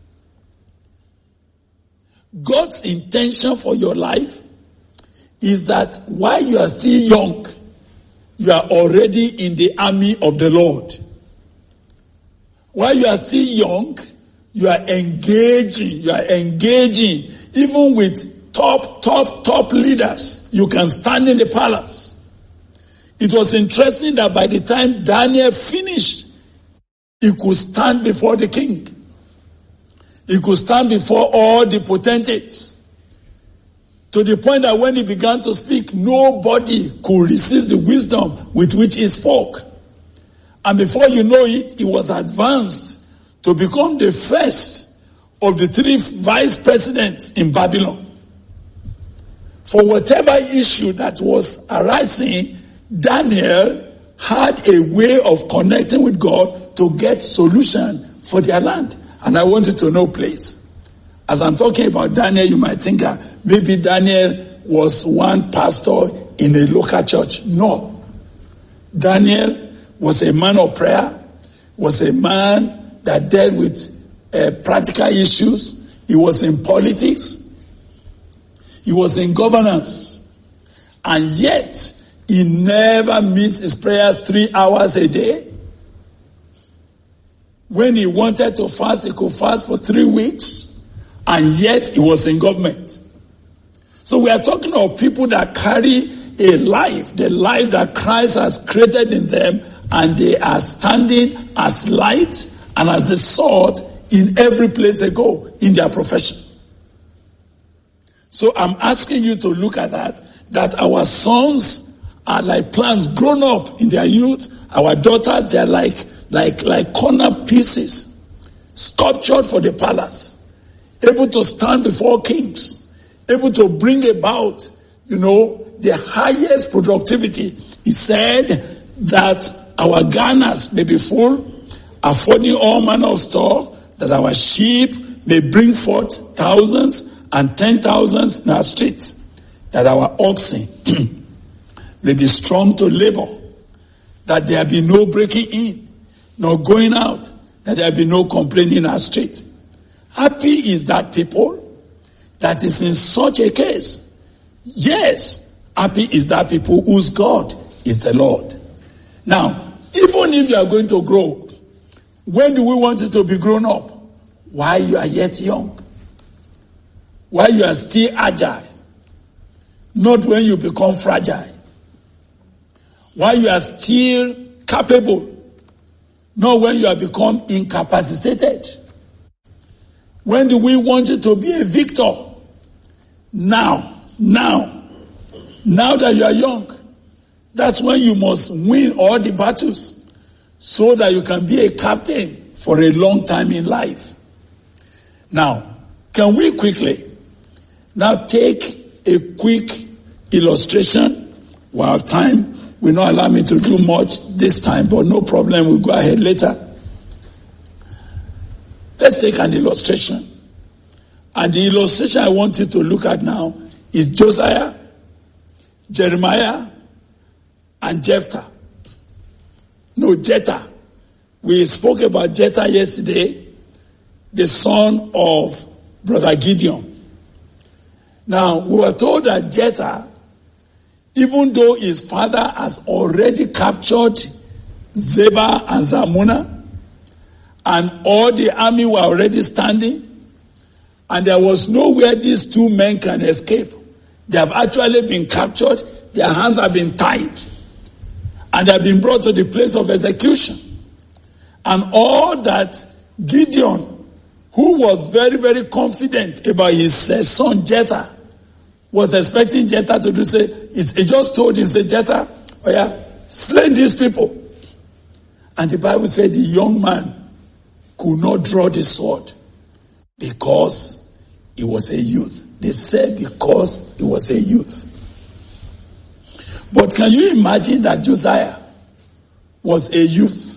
God's intention for your life is that while you are still young, you are already in the army of the Lord. While you are still young, you are engaging, even with top leaders. You can stand in the palace. It was interesting that by the time Daniel finished, he could stand before the king. He could stand before all the potentates. To the point that when he began to speak, nobody could resist the wisdom with which he spoke. And before you know it, he was advanced to become the first of the 3 vice presidents in Babylon. For whatever issue that was arising, Daniel had a way of connecting with God to get solution for their land. And I want you to know, please, as I'm talking about Daniel, you might think that maybe Daniel was one pastor in a local church. No. Daniel was a man of prayer, was a man that dealt with practical issues. He was in politics. He was in governance. And yet, he never missed his prayers 3 hours a day. When he wanted to fast, he could fast for 3 weeks. And yet, he was in government. So we are talking of people that carry a life, the life that Christ has created in them, and they are standing as light and as the salt in every place they go in their profession. So I'm asking you to look at that our sons are like plants grown up in their youth. Our daughters, they're like corner pieces, sculptured for the palace, able to stand before kings, able to bring about, the highest productivity. He said that our garners may be full, affording all manner of store, that our sheep may bring forth thousands and 10,000s in our streets, that our oxen may be strong to labor, that there be no breaking in, nor going out, that there be no complaining in our streets. Happy is that people that is in such a case. Yes, happy is that people whose God is the Lord. Now, even if you are going to grow, when do we want you to be grown up? While you are yet young. While you are still agile. Not when you become fragile. While you are still capable. Not when you have become incapacitated. When do we want you to be a victor? Now that you are young. That's when you must win all the battles so that you can be a captain for a long time in life. Now, can we quickly now take a quick illustration? Well, time will not allow me to do much this time, but no problem, we'll go ahead later. Let's take an illustration. And the illustration I want you to look at now is Josiah, Jeremiah, and Jephthah. No, Jephthah. We spoke about Jephthah yesterday, the son of Brother Gideon. Now, we were told that Jephthah, even though his father has already captured Zebah and Zalmunna, and all the army were already standing, and there was nowhere these two men can escape. They have actually been captured, their hands have been tied, and they have been brought to the place of execution. And all that Gideon, who was very, very confident about his son Jephthah, was expecting Jephthah to do, he just told him, Jephthah, oh yeah, slay these people. And the Bible said the young man could not draw the sword because he was a youth. They said because he was a youth. But can you imagine that Josiah was a youth?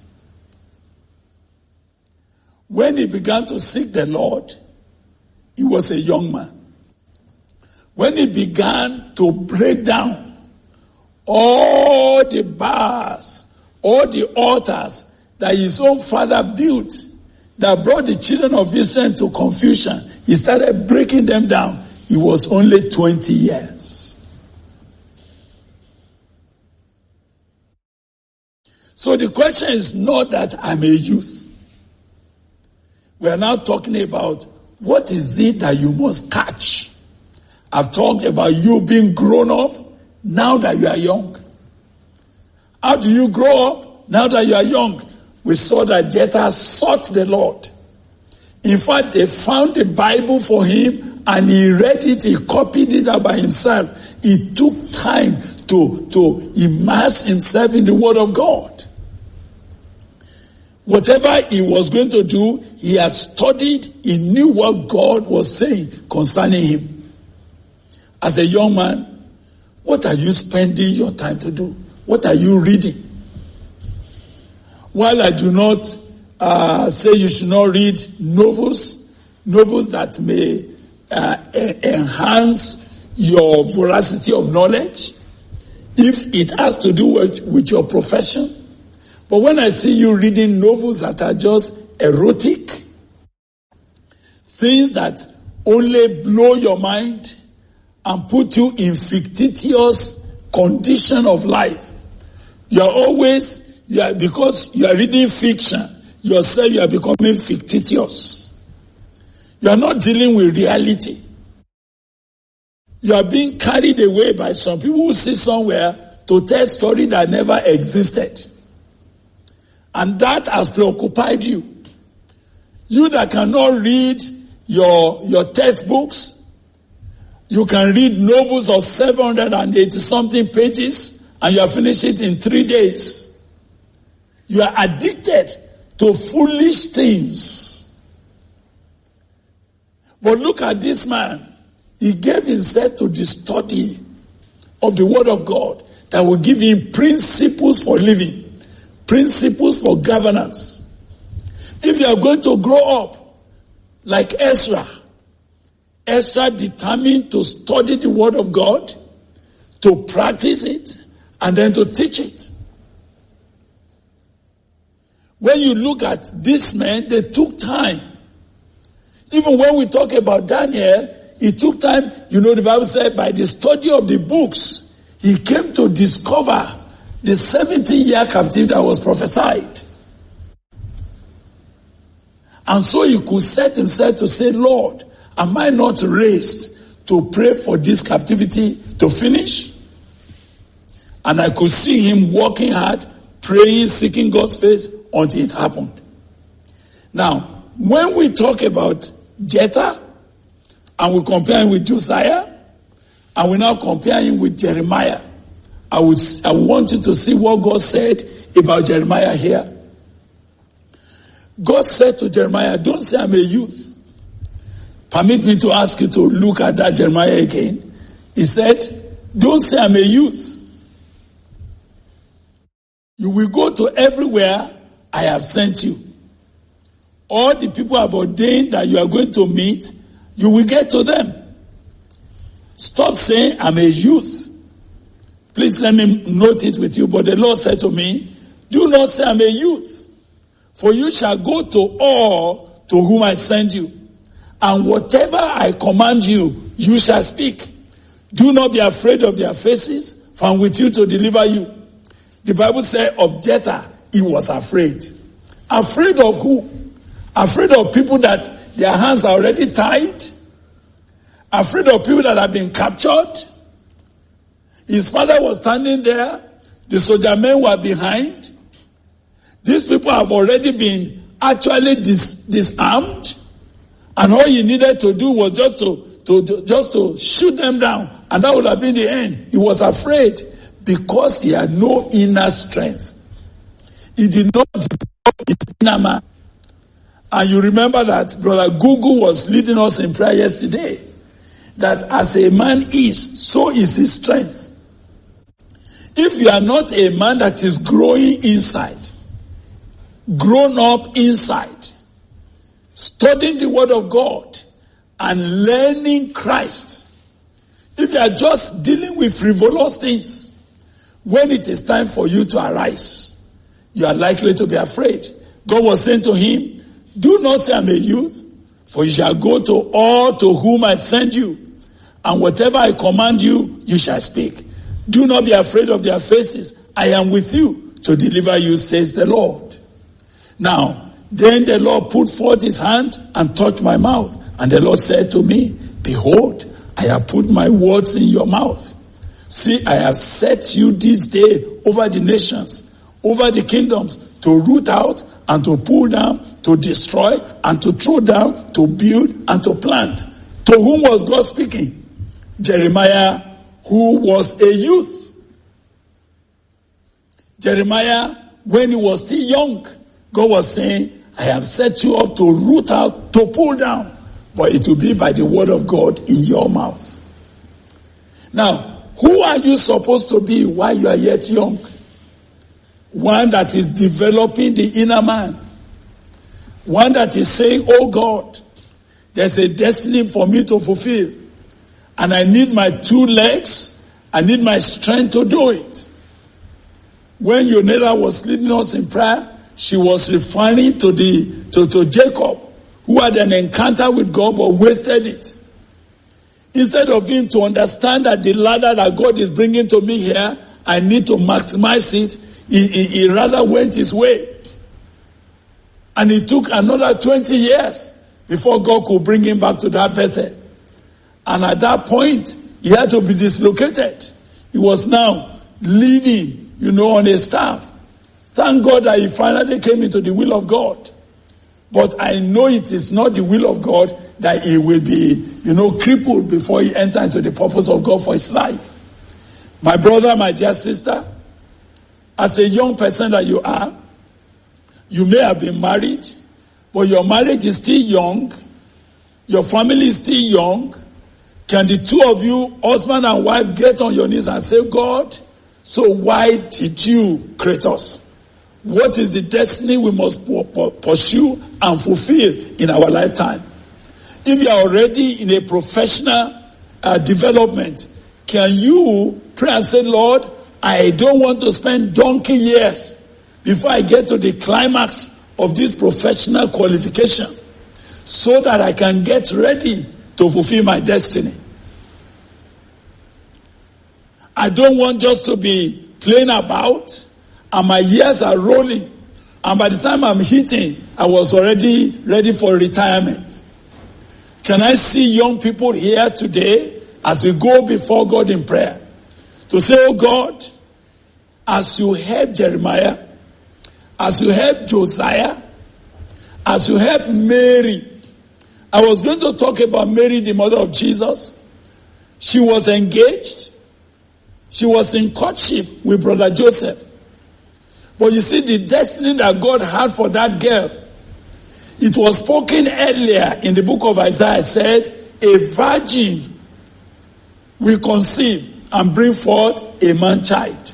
When he began to seek the Lord, he was a young man. When he began to break down all the bars, all the altars that his own father built that brought the children of Israel into confusion, he started breaking them down. He was only 20 years. So the question is not that I'm a youth. We are now talking about what is it that you must catch. I've talked about you being grown up now that you are young. How do you grow up now that you are young? We saw that Jephthah sought the Lord. In fact, they found the Bible for him and he read it, he copied it out by himself. He took time to immerse himself in the Word of God. Whatever he was going to do, he had studied, he knew what God was saying concerning him. As a young man, what are you spending your time to do? What are you reading? While I do not say you should not read novels that may enhance your veracity of knowledge, if it has to do with your profession. But when I see you reading novels that are just erotic, things that only blow your mind and put you in fictitious condition of life, because you are reading fiction, yourself you are becoming fictitious. You are not dealing with reality. You are being carried away by some people who sit somewhere to tell a story that never existed. And that has preoccupied you. You that cannot read your textbooks, you can read novels of 780 something pages and you have finished it in 3 days. You are addicted to foolish things. But look at this man. He gave himself to the study of the Word of God that will give him principles for living. Principles for governance. If you are going to grow up like Ezra determined to study the Word of God, to practice it, and then to teach it. When you look at these men, they took time. Even when we talk about Daniel, he took time. You know, the Bible said by the study of the books, he came to discover the 70-year captivity that was prophesied. And so he could set himself to say, Lord, am I not raised to pray for this captivity to finish? And I could see him working hard, praying, seeking God's face until it happened. Now, when we talk about Jephthah, and we compare him with Josiah, and we now compare him with Jeremiah. I want you to see what God said about Jeremiah here. God said to Jeremiah, don't say I'm a youth. Permit me to ask you to look at that Jeremiah again. He said, don't say I'm a youth. You will go to everywhere I have sent you. All the people I've ordained that you are going to meet, you will get to them. Stop saying I'm a youth. Please let me note it with you. But the Lord said to me, do not say I'm a youth, for you shall go to all to whom I send you. And whatever I command you, you shall speak. Do not be afraid of their faces, for I'm with you to deliver you. The Bible said of Jephthah, he was afraid. Afraid of who? Afraid of people that their hands are already tied. Afraid of people that have been captured. His father was standing there. The soldier men were behind. These people have already been actually disarmed. And all he needed to do was just to shoot them down. And that would have been the end. He was afraid because he had no inner strength. He did not develop his inner man. And you remember that Brother Gugu was leading us in prayer yesterday. That as a man is, so is his strength. If you are not a man that is growing inside, grown up inside, studying the Word of God, and learning Christ, if you are just dealing with frivolous things, when it is time for you to arise, you are likely to be afraid. God was saying to him, do not say I'm a youth, for you shall go to all to whom I send you, and whatever I command you, you shall speak. Do not be afraid of their faces. I am with you to deliver you, says the Lord. Now, then the Lord put forth his hand and touched my mouth. And the Lord said to me, behold, I have put my words in your mouth. See, I have set you this day over the nations, over the kingdoms, to root out and to pull down, to destroy and to throw down, to build and to plant. To whom was God speaking? Jeremiah, who was a youth. Jeremiah, when he was still young, God was saying, I have set you up to root out, to pull down, but it will be by the word of God in your mouth. Now, who are you supposed to be while you are yet young? One that is developing the inner man. One that is saying, oh God, there's a destiny for me to fulfill. And I need my 2 legs. I need my strength to do it. When Yoneda was leading us in prayer, she was referring to Jacob, who had an encounter with God but wasted it. Instead of him to understand that the ladder that God is bringing to me here, I need to maximize it, he rather went his way. And it took another 20 years before God could bring him back to that Bethel. And at that point, he had to be dislocated. He was now leaning, on a staff. Thank God that he finally came into the will of God. But I know it is not the will of God that he will be, crippled before he enters into the purpose of God for his life. My brother, my dear sister, as a young person that you are, you may have been married, but your marriage is still young. Your family is still young. Can the two of you, husband and wife, get on your knees and say, God, so why did you create us? What is the destiny we must pursue and fulfill in our lifetime? If you are already in a professional development, can you pray and say, Lord, I don't want to spend donkey years before I get to the climax of this professional qualification so that I can get ready to fulfill my destiny. I don't want just to be playing about and my years are rolling, and by the time I'm hitting, I was already ready for retirement. Can I see young people here today as we go before God in prayer to say, oh God, as you help Jeremiah, as you help Josiah, as you help Mary, I was going to talk about Mary, the mother of Jesus. She was engaged. She was in courtship with brother Joseph. But you see, the destiny that God had for that girl, it was spoken earlier in the book of Isaiah, said, a virgin will conceive and bring forth a man-child.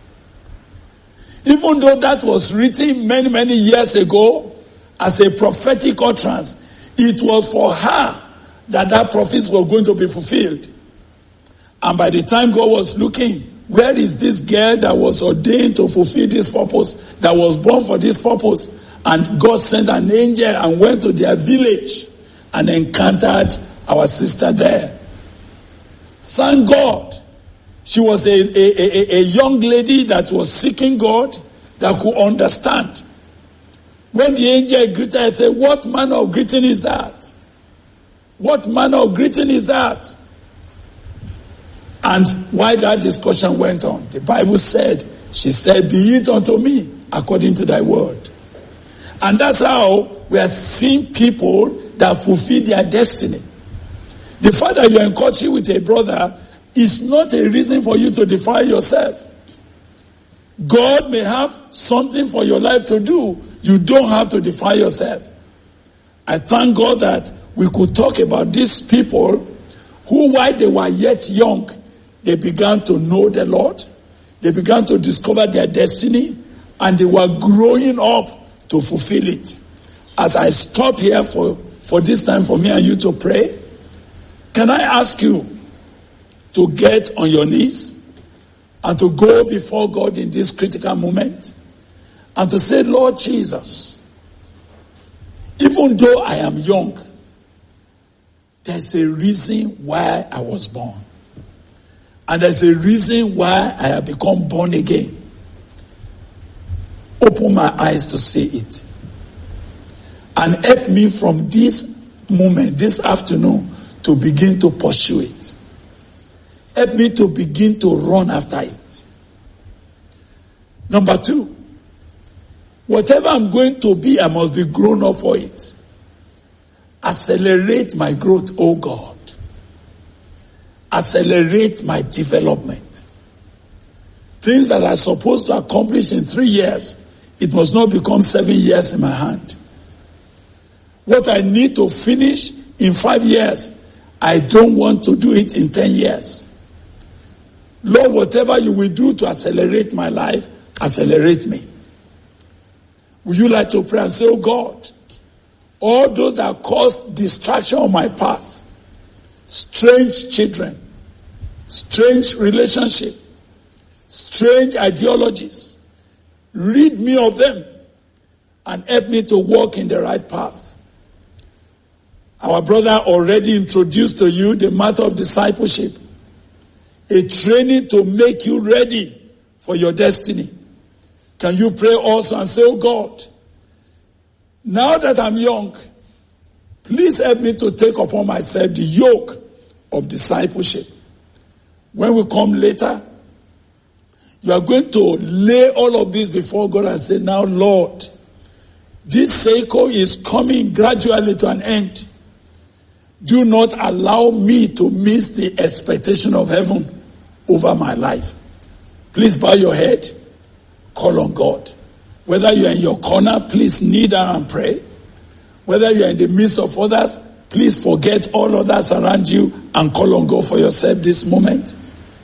Even though that was written many, many years ago as a prophetic utterance, it was for her that prophecy was going to be fulfilled. And by the time God was looking, where is this girl that was ordained to fulfill this purpose, that was born for this purpose? And God sent an angel and went to their village and encountered our sister there. Thank God. She was a young lady that was seeking God, that could understand. When the angel greeted her, said, what manner of greeting is that? What manner of greeting is that? And while that discussion went on, the Bible said, she said, be it unto me according to thy word. And that's how we are seeing people that fulfill their destiny. The fact that you're in courtship with a brother is not a reason for you to defile yourself. God may have something for your life to do. You don't have to defile yourself. I thank God that we could talk about these people who, while they were yet young, they began to know the Lord. They began to discover their destiny, and they were growing up to fulfill it. As I stop here for this time for me and you to pray, can I ask you to get on your knees and to go before God in this critical moment and to say, Lord Jesus, even though I am young, there's a reason why I was born. And there's a reason why I have become born again. Open my eyes to see it. And help me from this moment, this afternoon, to begin to pursue it. Help me to begin to run after it. Number 2, whatever I'm going to be, I must be grown up for it. Accelerate my growth, oh God. Accelerate my development. Things that I'm supposed to accomplish in 3 years, it must not become 7 years in my hand. What I need to finish in 5 years, I don't want to do it in 10 years. Lord, whatever you will do to accelerate my life, accelerate me. Would you like to pray and say, oh God, all those that cause distraction on my path, strange children, strange relationship, strange ideologies, rid me of them and help me to walk in the right path. Our brother already introduced to you the matter of discipleship, a training to make you ready for your destiny. Can you pray also and say, oh God, now that I'm young, please help me to take upon myself the yoke of discipleship. When we come later, you are going to lay all of this before God and say, now Lord, this cycle is coming gradually to an end. Do not allow me to miss the expectation of heaven over my life. Please bow your head. Call on God. Whether you are in your corner, please kneel down and pray. Whether you are in the midst of others, please forget all others around you and call on God for yourself this moment.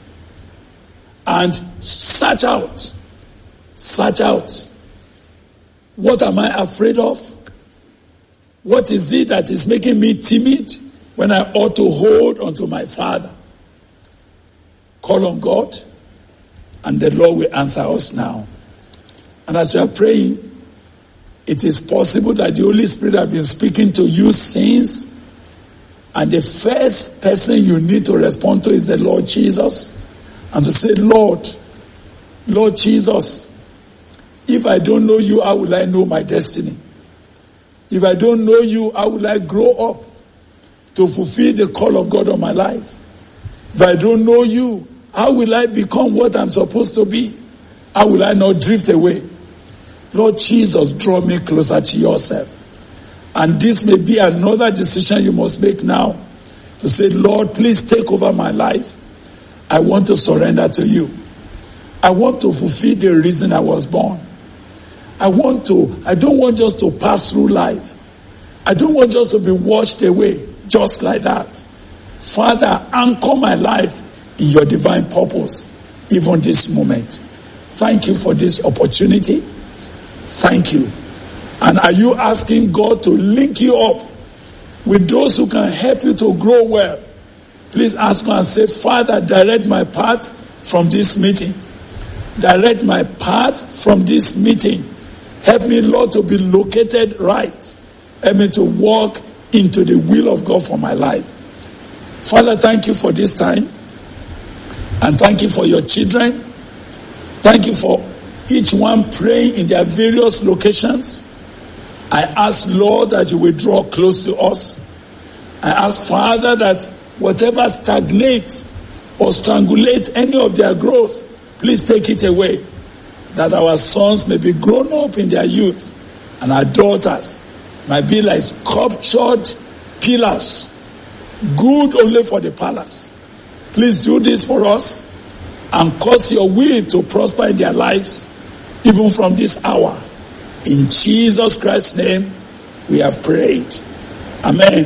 And search out. Search out. What am I afraid of? What is it that is making me timid when I ought to hold onto my Father? Call on God, and the Lord will answer us now. And as you are praying, it is possible that the Holy Spirit has been speaking to you since, and the first person you need to respond to is the Lord Jesus, and to say, Lord Jesus, if I don't know you, how will I know my destiny? If I don't know you, how will I grow up to fulfill the call of God on my life? If I don't know you, how will I become what I'm supposed to be? How will I not drift away? Lord Jesus, draw me closer to yourself. And this may be another decision you must make now to say, Lord, please take over my life. I want to surrender to you. I want to fulfill the reason I was born. I don't want just to pass through life. I don't want just to be washed away just like that. Father, anchor my life in your divine purpose, even this moment. Thank you for this opportunity. Thank you. And are you asking God to link you up with those who can help you to grow well? Please ask God and say, Father, direct my path from this meeting. Direct my path from this meeting. Help me, Lord, to be located right. Help me to walk into the will of God for my life. Father, thank you for this time. And thank you for your children. Thank you for each one praying in their various locations. I ask, Lord, that you will draw close to us. I ask, Father, that whatever stagnates or strangulate any of their growth, please take it away. That our sons may be grown up in their youth and our daughters might be like sculptured pillars, good only for the palace. Please do this for us and cause your will to prosper in their lives, even from this hour. In Jesus Christ's name, we have prayed. Amen.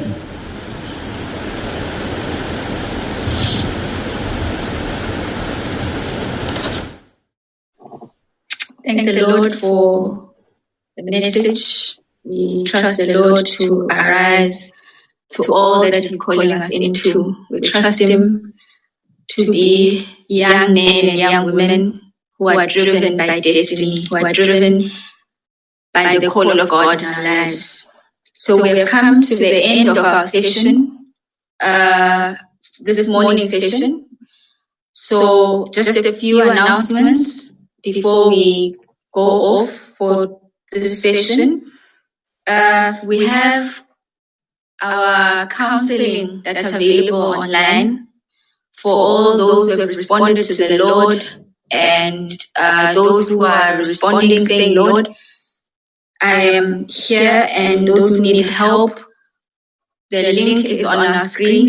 Thank the Lord for the message. We trust the Lord to arise to all that He's calling us into. We trust Him to be young men and young women who are driven by destiny, who are driven by the call of God in our lives. So we have come to the end of our session, this morning session. So just a few announcements before we go off for this session. We have our counseling that's available online for all those who have responded to the Lord and those who are responding saying, Lord, I am here, and those who need help. The link is on our screen,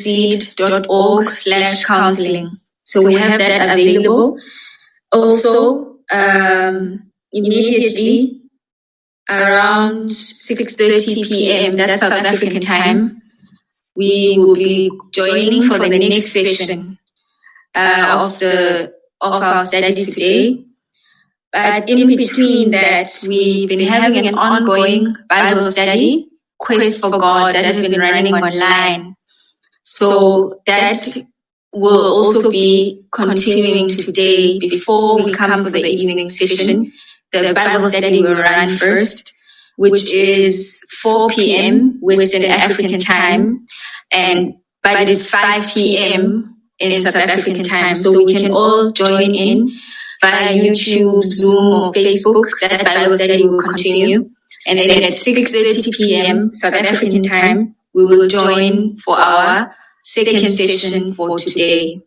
livingseed.org/counseling. So we have that available. Also, immediately around 6:30 p.m., that's South African time, we will be joining for the next session of our study today. But in between that, we've been having an ongoing Bible study, Quest for God, that has been running online. So that will also be continuing today before we come for the evening session. The Bible study will run first, which is 4 p.m. Western African time, but it's 5 p.m. in South African time. So we can all join in via YouTube, Zoom, or Facebook. That Bible study will continue. And then at 6:30 p.m. South African time, we will join for our second session for today.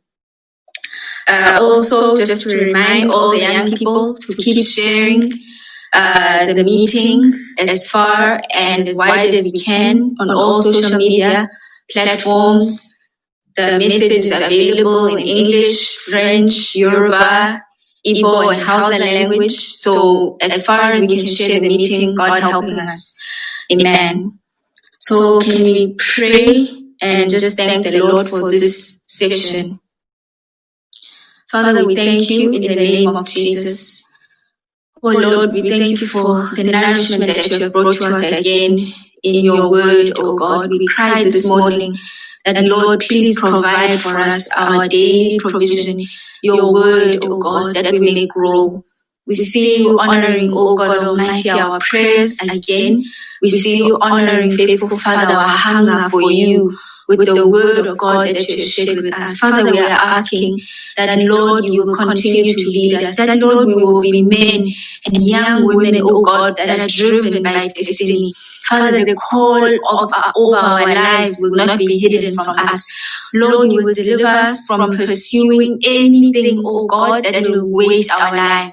Also, just to remind all the young people to keep sharing the meeting as far and as wide as we can on all social media platforms. The message is available in English, French, Yoruba, Igbo, and Hausa language. So as far as we can share the meeting, God helping us. Amen. So can we pray and just thank the Lord for this session? Father, we thank you in the name of Jesus. Oh Lord, we thank you for the nourishment that you have brought to us again in your word, oh God. We cried this morning that, Lord, please provide for us our daily provision, your word, oh God, that we may grow. We see you honoring, oh God Almighty, our prayers, and again, we see you honoring, faithful Father, our hunger for you with the word of God that you have shared with us. Father, we are asking that, Lord, you will continue to lead us, that, Lord, we will be men and young women, oh God, that are driven by destiny. Father, the call over our lives will not be hidden from us. Lord, you will deliver us from pursuing anything, oh God, that will waste our lives.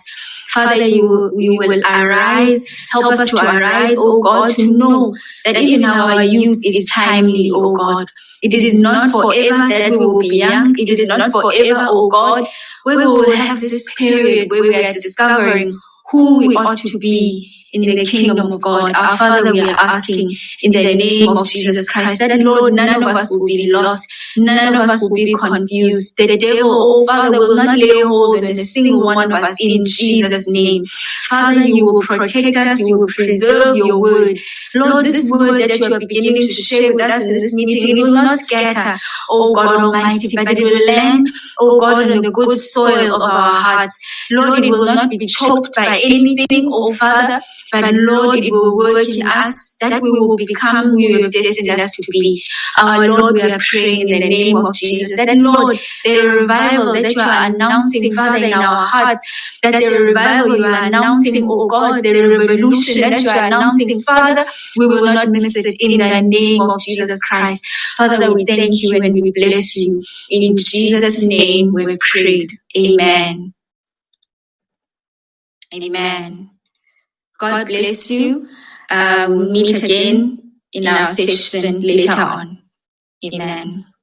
Father, you will arise. Help us to arise, oh God, to know that even our youth is timely, oh God. It is not forever that we will be young. It is not forever, oh God, where we will have this period where we are discovering who we ought to be in the kingdom of God. Our Father, we are asking in the name of Jesus Christ that, Lord, none of us will be lost. None of us will be confused. The devil, oh Father, will not lay hold on a single one of us in Jesus' name. Father, you will protect us. You will preserve your word. Lord, this word that you are beginning to share with us in this meeting, it will not scatter, oh God Almighty, but it will land, oh God, on the good soil of our hearts. Lord, it will not be choked by anything, oh Father, but Lord, it will work in us that we will become who you have destined us to be. Our Lord, we are praying in the name of Jesus that, Lord, the revival that you are announcing, Father, in our hearts, that the revival you are announcing, oh God, the revolution that you are announcing, Father, we will not miss it in the name of Jesus Christ. Father, we thank you and we bless you. In Jesus' name we prayed. Amen. Amen. God bless you. We'll meet again in our session later on. Amen.